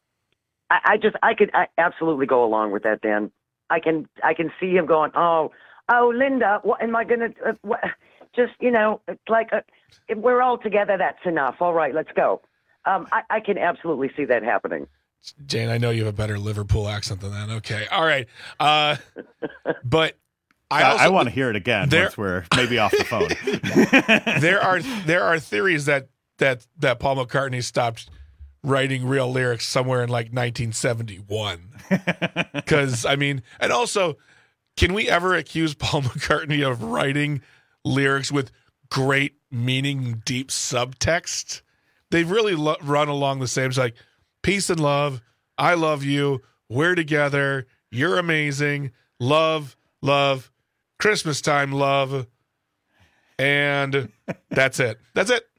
I, I just, I could I absolutely go along with that, Dan. I can, I can see him going, oh, oh, Linda, what am I gonna? Uh, what, just, you know, it's like uh, if we're all together. That's enough. All right, let's go. Um, I, I can absolutely see that happening. Jane, I know you have a better Liverpool accent than that. Okay, all right, uh, but. I, also, I want to hear it again there, once we're maybe off the phone. there are there are theories that. that that Paul McCartney stopped writing real lyrics somewhere in like nineteen seventy-one. Because, I mean, and also, can we ever accuse Paul McCartney of writing lyrics with great meaning, deep subtext? They really lo- run along the same. It's like, peace and love, I love you, we're together, you're amazing, love, love, Christmas time, love. And that's it. That's it.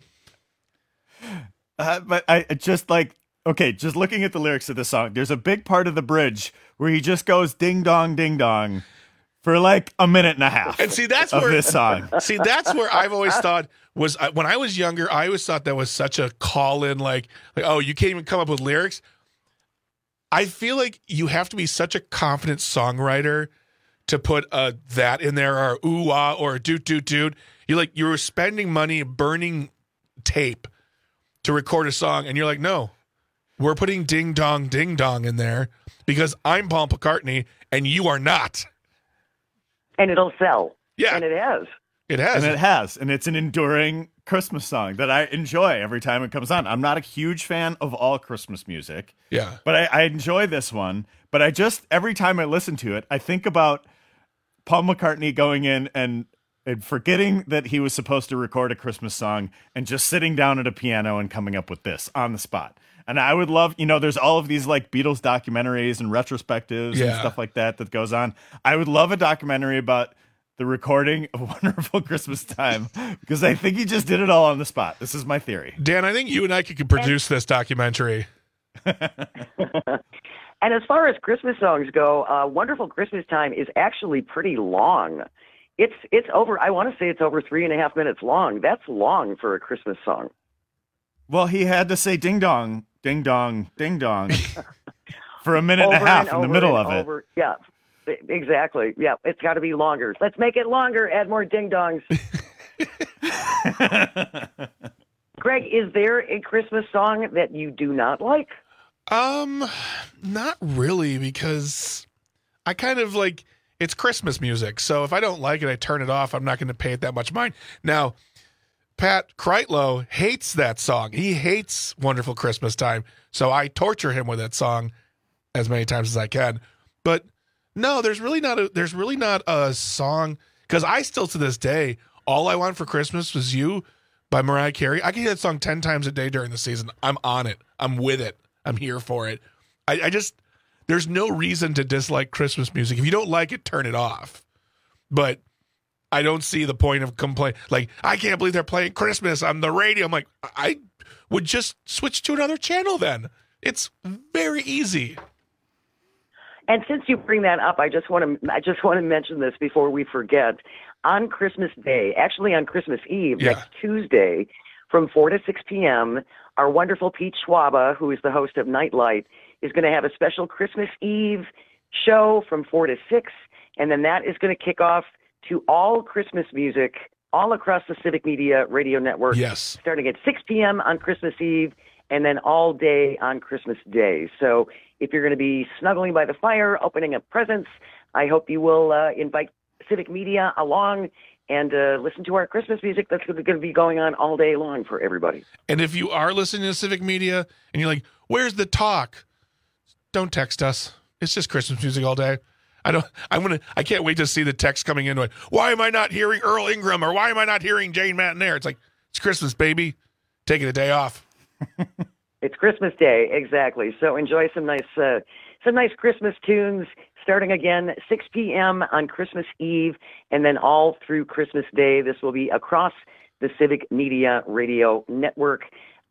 Uh, but I just like, okay, just looking at the lyrics of the song, there's a big part of the bridge where he just goes ding dong, ding dong for like a minute and a half. And see, that's of where this song. See, that's where I've always thought was uh, when I was younger, I always thought that was such a call in, like, like, oh, you can't even come up with lyrics. I feel like you have to be such a confident songwriter to put a that in there, or ooh ah, or a doot doot doot. You like you were spending money burning tape to record a song, and you're like, no, we're putting ding dong ding dong in there because I'm Paul McCartney and you are not. And it'll sell. Yeah, and it has. It has, and it has, and it's an enduring Christmas song that I enjoy every time it comes on. I'm not a huge fan of all Christmas music, yeah, but I, I enjoy this one. But I just every time I listen to it, I think about Paul McCartney going in and, and forgetting that he was supposed to record a Christmas song and just sitting down at a piano and coming up with this on the spot. And I would love, you know, there's all of these like Beatles documentaries and retrospectives Yeah. and stuff like that that goes on. I would love a documentary about the recording of Wonderful Christmas Time because I think he just did it all on the spot. This is my theory. Dan, I think you and I could produce this documentary. And as far as Christmas songs go, uh, Wonderful Christmas Time is actually pretty long. It's it's over, I want to say it's over three and a half minutes long. That's long for a Christmas song. Well, he had to say ding dong, ding dong, ding dong for a minute Over and a half and in the over middle and of it. over. Yeah, exactly. Yeah, it's got to be longer. Let's make it longer. Add more ding dongs. Greg, is there a Christmas song that you do not like? Um, not really, because I kind of like it's Christmas music. So if I don't like it, I turn it off. I'm not going to pay it that much mind. Now, Pat Kreitlow hates that song. He hates Wonderful Christmas Time. So I torture him with that song as many times as I can. But no, there's really not a there's really not a song, because I still to this day, All I Want for Christmas Was You by Mariah Carey. I can hear that song ten times a day during the season. I'm on it. I'm with it. I'm here for it. I, I just, there's no reason to dislike Christmas music. If you don't like it, turn it off. But I don't see the point of complaint. Like, I can't believe they're playing Christmas on the radio. I'm like, I would just switch to another channel then. It's very easy. And since you bring that up, I just want to I just want to mention this before we forget. On Christmas Day, actually on Christmas Eve, Yeah. next Tuesday, from four to six p.m., our wonderful Pete Schwaba, who is the host of Nightlight, is going to have a special Christmas Eve show from four to six, and then that is going to kick off to all Christmas music all across the Civic Media Radio Network. Yes. Starting at six p.m. on Christmas Eve, and then all day on Christmas Day. So if you're going to be snuggling by the fire, opening up presents, I hope you will uh, invite Civic Media along and uh, listen to our Christmas music that's going to be going on all day long for everybody. And if you are listening to Civic Media and you're like, where's the talk? Don't text us. It's just Christmas music all day. I don't, I'm going to, I can't wait to see the text coming in. Like, why am I not hearing Earl Ingram, or why am I not hearing Jane Matinaire? It's like, it's Christmas, baby. Taking a day off. It's Christmas Day, exactly. So enjoy some nice, uh, some nice Christmas tunes. Starting again six p.m. on Christmas Eve, and then all through Christmas Day. This will be across the Civic Media Radio Network.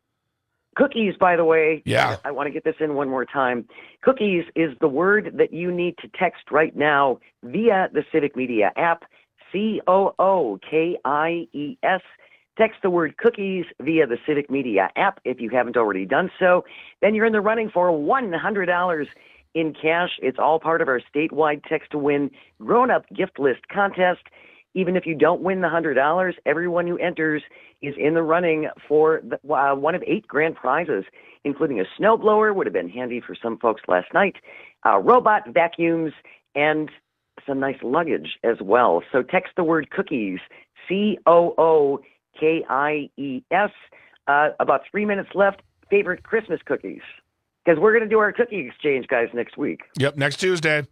Cookies, by the way. Yeah. I want to get this in one more time. Cookies is the word that you need to text right now via the Civic Media app, C O O K I E S. Text the word cookies via the Civic Media app if you haven't already done so. Then you're in the running for one hundred dollars in cash. It's all part of our statewide Text to Win grown-up gift list contest. Even if you don't win the one hundred dollars, everyone who enters is in the running for the, uh, one of eight grand prizes, including a snowblower, would have been handy for some folks last night, uh, robot vacuums, and some nice luggage as well. So text the word cookies, C O O K I E S. Uh, about three minutes left. Favorite Christmas cookies. Because we're going to do our cookie exchange, guys, next week. Yep, next Tuesday.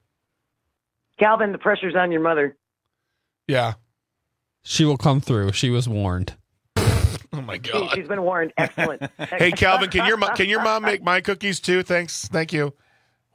Calvin, the pressure's on your mother. Yeah. She will come through. She was warned. Oh, my She, God. she's been warned. Excellent. Hey, Calvin, can your mo- can your mom make my cookies too? Thanks. Thank you.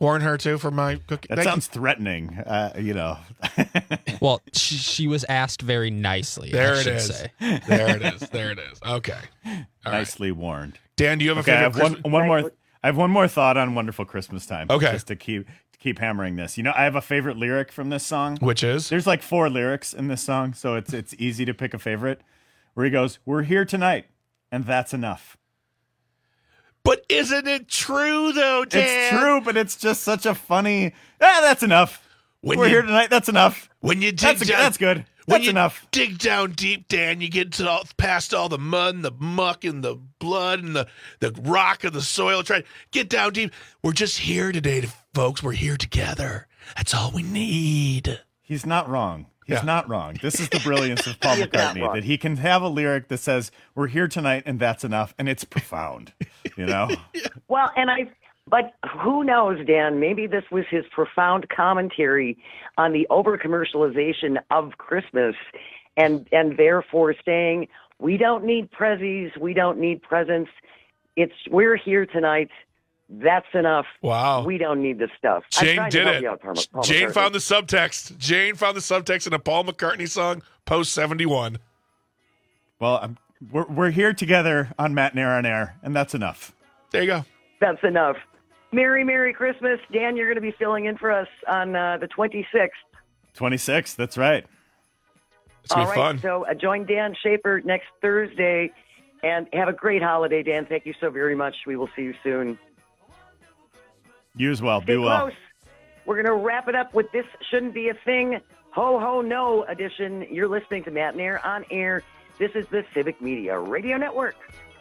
Warn her too for my cookie. That Thank sounds you. threatening. Uh, you know. Well, she, she was asked very nicely. There I it should is. Say. There it is. There it is. Okay. All Nicely right. warned. Dan, do you have a okay, favorite? I have one, Christmas- one more. I have one more thought on Wonderful Christmas Time. Okay. Just to keep to keep hammering this. You know, I have a favorite lyric from this song. Which is? There's like four lyrics in this song, so it's it's easy to pick a favorite. Where he goes, "We're here tonight, and that's enough." But isn't it true though, Dan? It's true, but it's just such a funny. Ah, that's enough. When We're you- here tonight. That's enough. When you dig That's, a, down, that's good. When That's you enough. dig down deep, Dan, you get to all, past all the mud and the muck and the blood and the, the rock and the soil. Try get down deep. We're just here today, to, folks. We're here together. That's all we need. He's not wrong. He's Yeah. not wrong. This is the brilliance of Paul He is not McCartney, wrong. that he can have a lyric that says, "We're here tonight, and that's enough," and it's profound. You know. Well, and I, but who knows, Dan? Maybe this was his profound commentary on the over commercialization of Christmas, and and therefore saying we don't need prezzies, we don't need presents. It's we're here tonight. That's enough. Wow. We don't need this stuff. I'm Jane trying to did help it. you out, Paul- Paul Jane McCartney. found the subtext. Jane found the subtext in a Paul McCartney song, post seventy-one. Well, I'm, we're we're here together on Matt Nair on Air, and that's enough. There you go. That's enough. Merry, Merry Christmas. Dan, you're going to be filling in for us on uh, the twenty-sixth. twenty-six. That's right. It's gonna All be right, fun. so uh, join Dan Schaefer next Thursday, and have a great holiday, Dan. Thank you so very much. We will see you soon. You as well. Stay Be well. close. We're going to wrap it up with This Shouldn't Be a Thing, Ho Ho No edition. You're listening to Matt Nair on Air. This is the Civic Media Radio Network.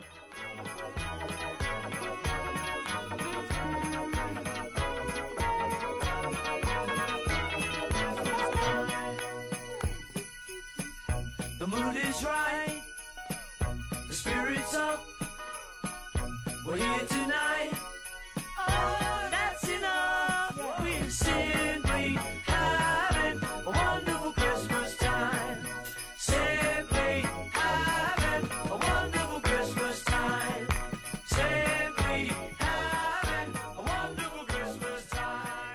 The mood is right, the spirit's up. We're here tonight. Oh, that's enough. We're simply having a wonderful Christmas time. Simply having a wonderful Christmas time. Simply having a wonderful Christmas time.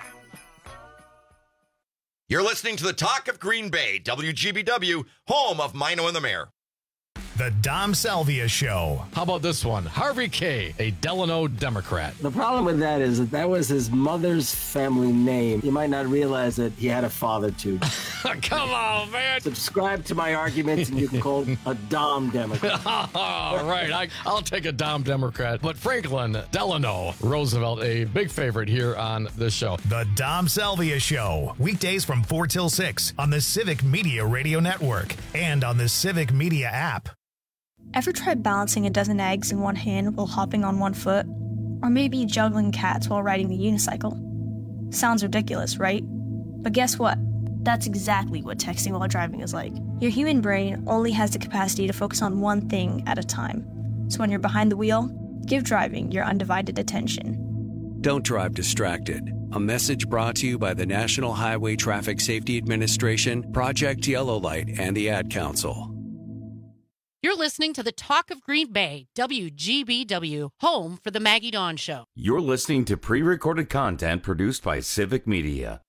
You're listening to the Talk of Green Bay, W G B W, home of Mino and the Mayor. The Dom Salvia Show. How about this one? Harvey K., a Delano Democrat. The problem with that is that that was his mother's family name. You might not realize that he had a father too. Come on, man. Subscribe to my arguments and you can call a Dom Democrat. All right, I, I'll take a Dom Democrat. But Franklin Delano Roosevelt, a big favorite here on this show. The Dom Salvia Show. Weekdays from four till six on the Civic Media Radio Network and on the Civic Media app. Ever tried balancing a dozen eggs in one hand while hopping on one foot? Or maybe juggling cats while riding a unicycle? Sounds ridiculous, right? But guess what? That's exactly what texting while driving is like. Your human brain only has the capacity to focus on one thing at a time. So when you're behind the wheel, give driving your undivided attention. Don't drive distracted. A message brought to you by the National Highway Traffic Safety Administration, Project Yellow Light, and the Ad Council. You're listening to the Talk of Green Bay, W G B W, home for the Maggie Dawn Show. You're listening to pre-recorded content produced by Civic Media.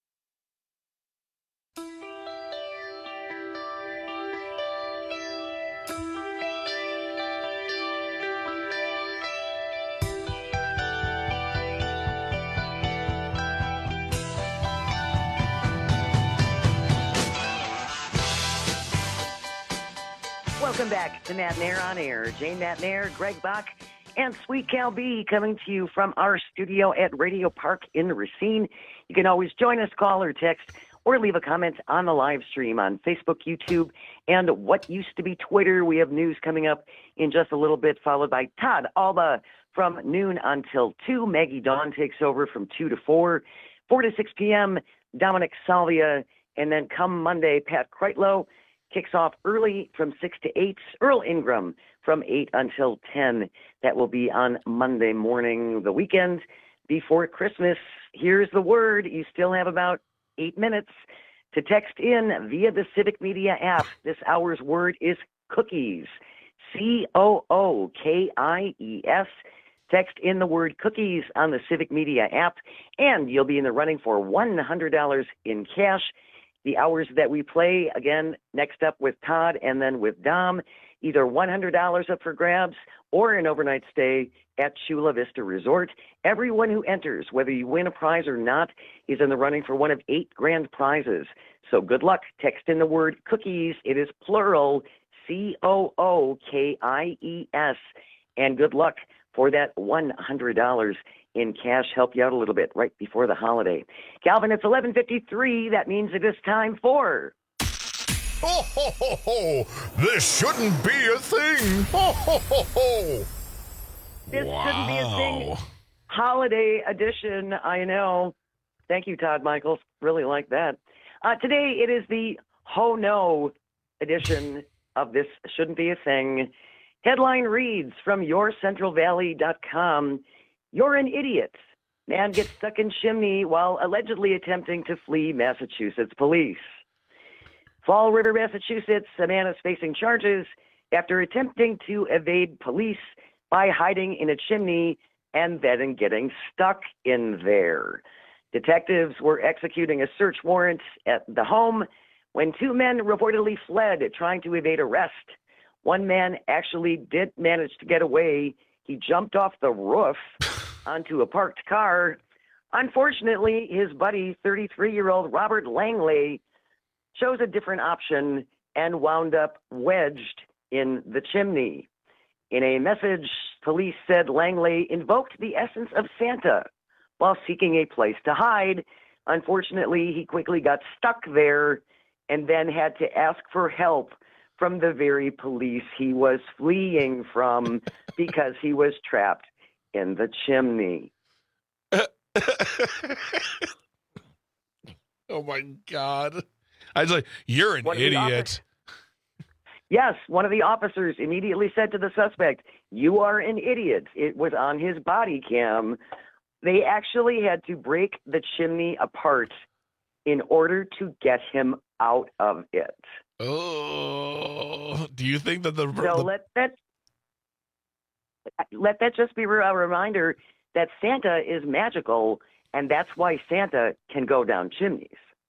Welcome back to Matt Nair on Air. Jane Matt Nair, Greg Bach, and Sweet Cal B coming to you from our studio at Radio Park in Racine. You can always join us, call or text, or leave a comment on the live stream on Facebook, YouTube, and what used to be Twitter. We have news coming up in just a little bit, followed by Todd Alba from noon until two. Maggie Dawn takes over from two to four. four to six p.m., Dominic Salvia, and then come Monday, Pat Kreitlow kicks off early from six to eight. Earl Ingram from eight until ten. That will be on Monday morning, the weekend before Christmas. Here's the word. You still have about eight minutes to text in via the Civic Media app. This hour's word is cookies. C O O K I E S. Text in the word cookies on the Civic Media app, and you'll be in the running for one hundred dollars in cash. The hours that we play, again, next up with Todd and then with Dom, either one hundred dollars up for grabs or an overnight stay at Chula Vista Resort. Everyone who enters, whether you win a prize or not, is in the running for one of eight grand prizes. So good luck. Text in the word cookies. It is plural, C O O K I E S. And good luck for that one hundred dollars in cash. Help you out a little bit right before the holiday. Calvin, it's eleven fifty-three. That means it is time for... Ho, ho, ho, ho! This shouldn't be a thing! Ho, ho, ho, ho! This wow. shouldn't be a thing. Holiday edition, I know. Thank you, Todd Michaels. Really like that. Uh, today, it is the Ho No edition of This Shouldn't Be a Thing. Headline reads from your central valley dot com, "You're an idiot. Man gets stuck in chimney while allegedly attempting to flee Massachusetts police." Fall River, Massachusetts, a man is facing charges after attempting to evade police by hiding in a chimney and then getting stuck in there. Detectives were executing a search warrant at the home when two men reportedly fled, trying to evade arrest. One man actually did manage to get away. He jumped off the roof onto a parked car. Unfortunately, his buddy, thirty-three-year-old Robert Langley, chose a different option and wound up wedged in the chimney. In a message, police said Langley invoked the essence of Santa while seeking a place to hide. Unfortunately, he quickly got stuck there and then had to ask for help from the very police he was fleeing from because he was trapped in the chimney. Oh, my God. I was like, you're an idiot. Yes, one of the officers immediately said to the suspect, "You are an idiot." It was on his body cam. They actually had to break the chimney apart in order to get him out of it. Oh, do you think that the... So the... let that let that just be a reminder that Santa is magical, and that's why Santa can go down chimneys.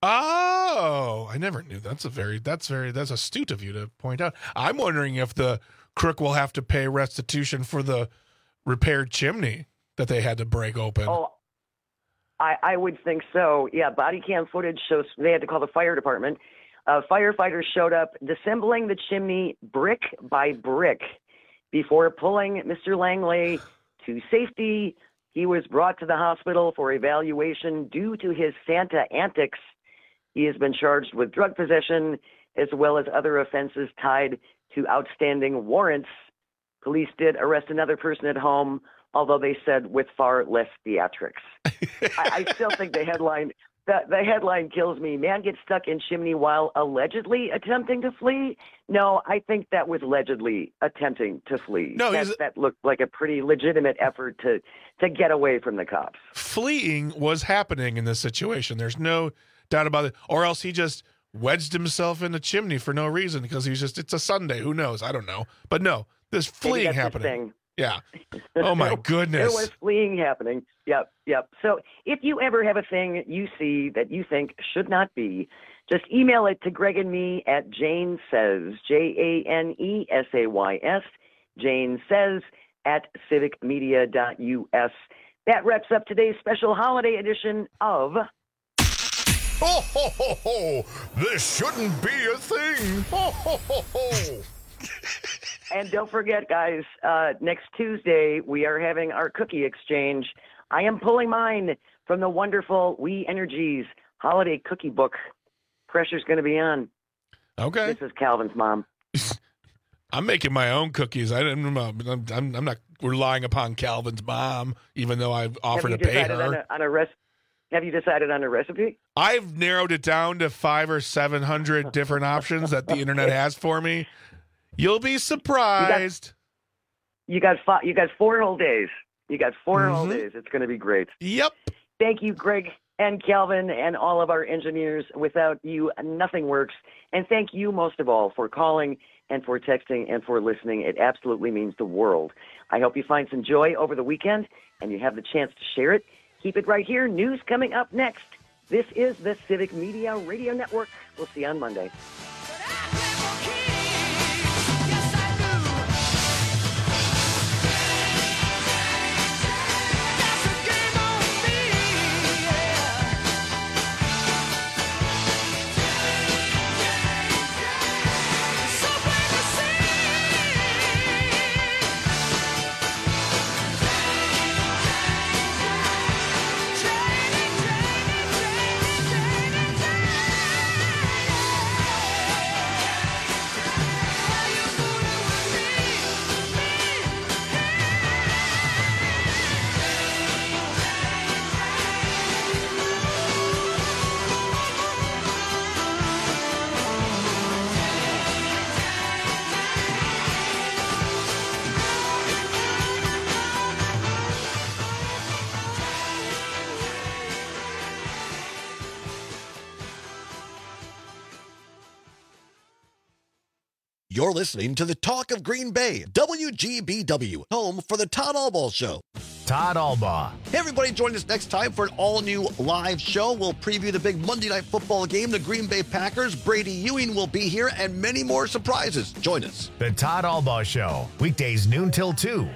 Oh, I never knew. That's a very, that's very, that's astute of you to point out. I'm wondering if the crook will have to pay restitution for the repaired chimney that they had to break open. Oh, I, I would think so. Yeah, body cam footage shows they had to call the fire department. Uh, firefighters showed up disassembling the chimney brick by brick before pulling Mister Langley to safety. He was brought to the hospital for evaluation due to his Santa antics. He has been charged with drug possession as well as other offenses tied to outstanding warrants. Police did arrest another person at home, although they said with far less theatrics. I, I still think the headline the, the headline kills me. Man gets stuck in chimney while allegedly attempting to flee. No, I think that was allegedly attempting to flee. No, that, he's... that looked like a pretty legitimate effort to to get away from the cops. Fleeing was happening in this situation. There's no doubt about it. Or else he just wedged himself in the chimney for no reason because he was just, it's a Sunday. Who knows? I don't know. But no, there's fleeing happening. Yeah. Oh, my goodness. There was fleeing happening. Yep, yep. So if you ever have a thing you see that you think should not be, just email it to Greg and me at Jane Says, J A N E S A Y S, Jane Says at civic media dot U S. That wraps up today's special holiday edition of... Ho, ho, ho, ho! This shouldn't be a thing! Ho, ho, ho, ho! And don't forget, guys, uh, next Tuesday, we are having our cookie exchange. I am pulling mine from the wonderful We Energies holiday cookie book. Pressure's going to be on. Okay. This is Calvin's mom. I'm making my own cookies. I didn't. I'm, I'm, I'm not relying upon Calvin's mom, even though I've offered to pay her. On a, on a res- have you decided on a recipe? I've narrowed it down to five or seven hundred different options that the internet has for me. You'll be surprised. You got, you got five, you got four whole days. You got four mm-hmm. whole days. It's going to be great. Yep. Thank you, Greg. and Calvin and all of our engineers. Without you, nothing works. And thank you most of all for calling and for texting and for listening. It absolutely means the world. I hope you find some joy over the weekend and you have the chance to share it. Keep it right here. News coming up next. This is the Civic Media Radio Network. We'll see you on Monday. You're listening to the Talk of Green Bay, W G B W, home for the Todd Albaugh Show. Todd Albaugh. Hey, everybody, join us next time for an all-new live show. We'll preview the big Monday Night Football game, the Green Bay Packers. Brady Ewing will be here, and many more surprises. Join us. The Todd Albaugh Show, weekdays noon till two.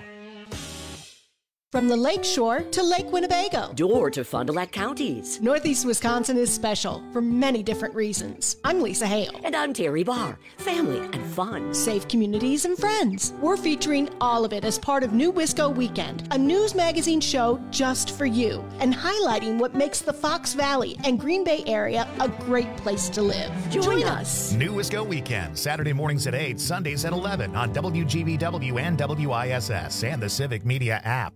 From the Lake Shore to Lake Winnebago. Door to Fond du Lac counties. Northeast Wisconsin is special for many different reasons. I'm Lisa Hale. And I'm Terry Barr. Family and fun. Safe communities and friends. We're featuring all of it as part of New Wisco Weekend, a news magazine show just for you, and highlighting what makes the Fox Valley and Green Bay area a great place to live. Join, Join us. New Wisco Weekend, Saturday mornings at eight, Sundays at eleven on W G B W and W I S S and the Civic Media app.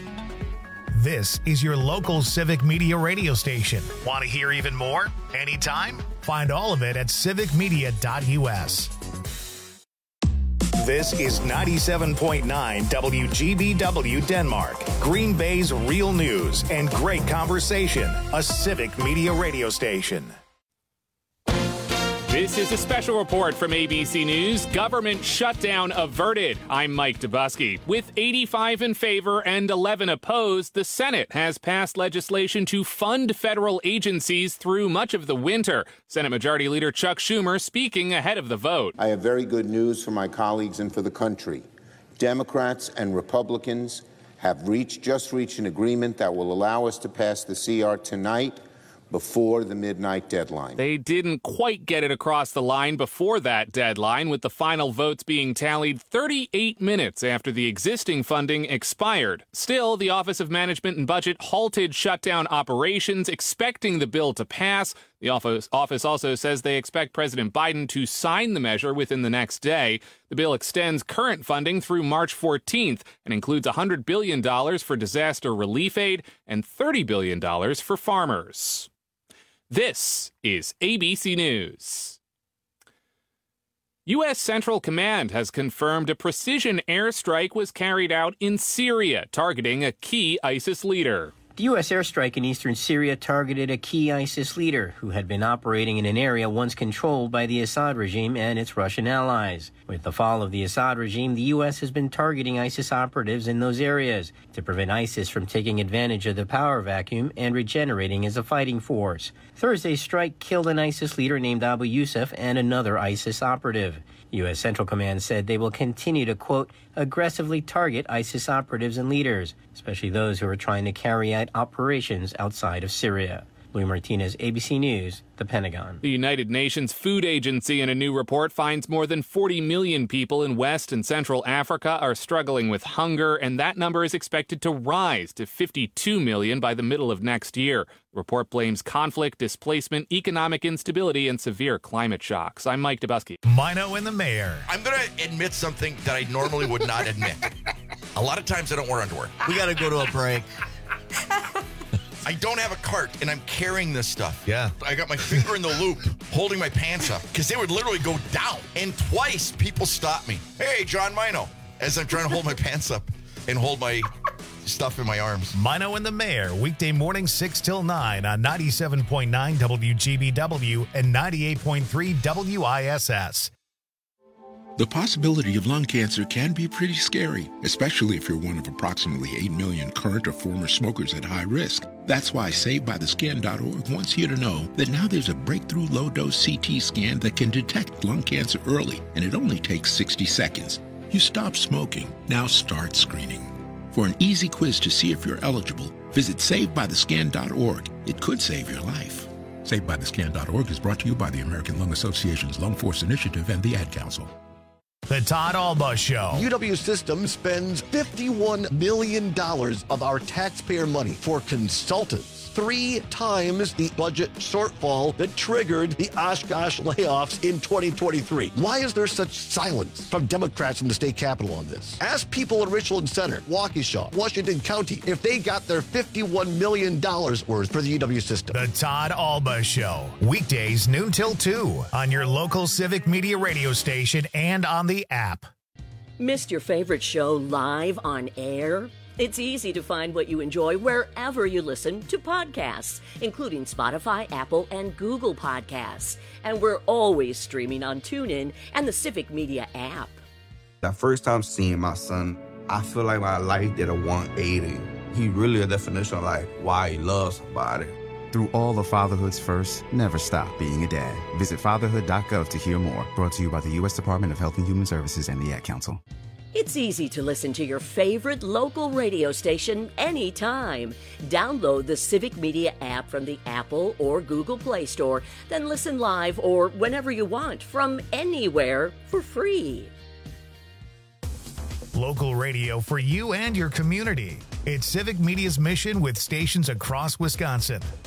This is your local Civic Media radio station. Want to hear even more? Anytime? Find all of it at civic media dot U S. This is ninety-seven point nine W G B W Denmark, Green Bay's real news and great conversation, a Civic Media radio station. This is a special report from A B C News. Government shutdown averted. I'm Mike Dubusky. With eighty-five in favor and eleven opposed, the Senate has passed legislation to fund federal agencies through much of the winter. Senate Majority Leader Chuck Schumer speaking ahead of the vote. I have very good news for my colleagues and for the country. Democrats and Republicans have reached, just reached an agreement that will allow us to pass the C R tonight, before the midnight deadline. They didn't quite get it across the line before that deadline, with the final votes being tallied thirty-eight minutes after the existing funding expired. Still, the Office of Management and Budget halted shutdown operations, expecting the bill to pass. The office, office also says they expect President Biden to sign the measure within the next day. The bill extends current funding through March fourteenth and includes one hundred billion dollars for disaster relief aid and thirty billion dollars for farmers. This is A B C News. U S. Central Command has confirmed a precision airstrike was carried out in Syria, targeting a key ISIS leader. The U S airstrike in eastern Syria targeted a key ISIS leader who had been operating in an area once controlled by the Assad regime and its Russian allies. With the fall of the Assad regime, the U S has been targeting ISIS operatives in those areas to prevent ISIS from taking advantage of the power vacuum and regenerating as a fighting force. Thursday's strike killed an ISIS leader named Abu Yusuf and another ISIS operative. U S. Central Command said they will continue to, quote, aggressively target ISIS operatives and leaders, especially those who are trying to carry out operations outside of Syria. Louis Martinez, A B C News, the Pentagon. The United Nations Food Agency in a new report finds more than forty million people in West and Central Africa are struggling with hunger, and that number is expected to rise to fifty-two million by the middle of next year. The report blames conflict, displacement, economic instability, and severe climate shocks. I'm Mike Dubusky. Mino and the Mayor. I'm going to admit something that I normally would not admit. A lot of times I don't wear underwear. We got to go to a break. I don't have a cart, and I'm carrying this stuff. Yeah. I got my finger in the loop, holding my pants up, because they would literally go down. And twice, people stopped me. Hey, John Mino, as I'm trying to hold my pants up and hold my stuff in my arms. Mino and the Mayor, weekday mornings six till nine on ninety-seven point nine W G B W and ninety-eight point three W I S S. The possibility of lung cancer can be pretty scary, especially if you're one of approximately eight million current or former smokers at high risk. That's why Saved By The Skin dot org wants you to know that now there's a breakthrough low-dose C T scan that can detect lung cancer early, and it only takes sixty seconds. You stop smoking, now start screening. For an easy quiz to see if you're eligible, visit Saved By The Skin dot org. It could save your life. Saved By The Skin dot org is brought to you by the American Lung Association's Lung Force Initiative and the Ad Council. The Todd Alba Show. U W Systems spends fifty-one million dollars of our taxpayer money for consultants. Three times the budget shortfall that triggered the Oshkosh layoffs in twenty twenty-three. Why is there such silence from Democrats in the state capitol on this? Ask people in Richland Center, Waukesha, Washington County, if they got their fifty-one million dollars worth for the U W system. The Todd Alba Show. Weekdays noon till two on your local Civic Media radio station and on the app. Missed your favorite show live on air? It's easy to find what you enjoy wherever you listen to podcasts, including Spotify, Apple, and Google Podcasts. And we're always streaming on TuneIn and the Civic Media app. The first time seeing my son, I feel like my life did a one eighty. He really a definition of like why he loves somebody. Through all of fatherhood's first, never stop being a dad. Visit fatherhood dot gov to hear more. Brought to you by the U S Department of Health and Human Services and the Ad Council. It's easy to listen to your favorite local radio station anytime. Download the Civic Media app from the Apple or Google Play Store, then listen live or whenever you want from anywhere for free. Local radio for you and your community. It's Civic Media's mission with stations across Wisconsin.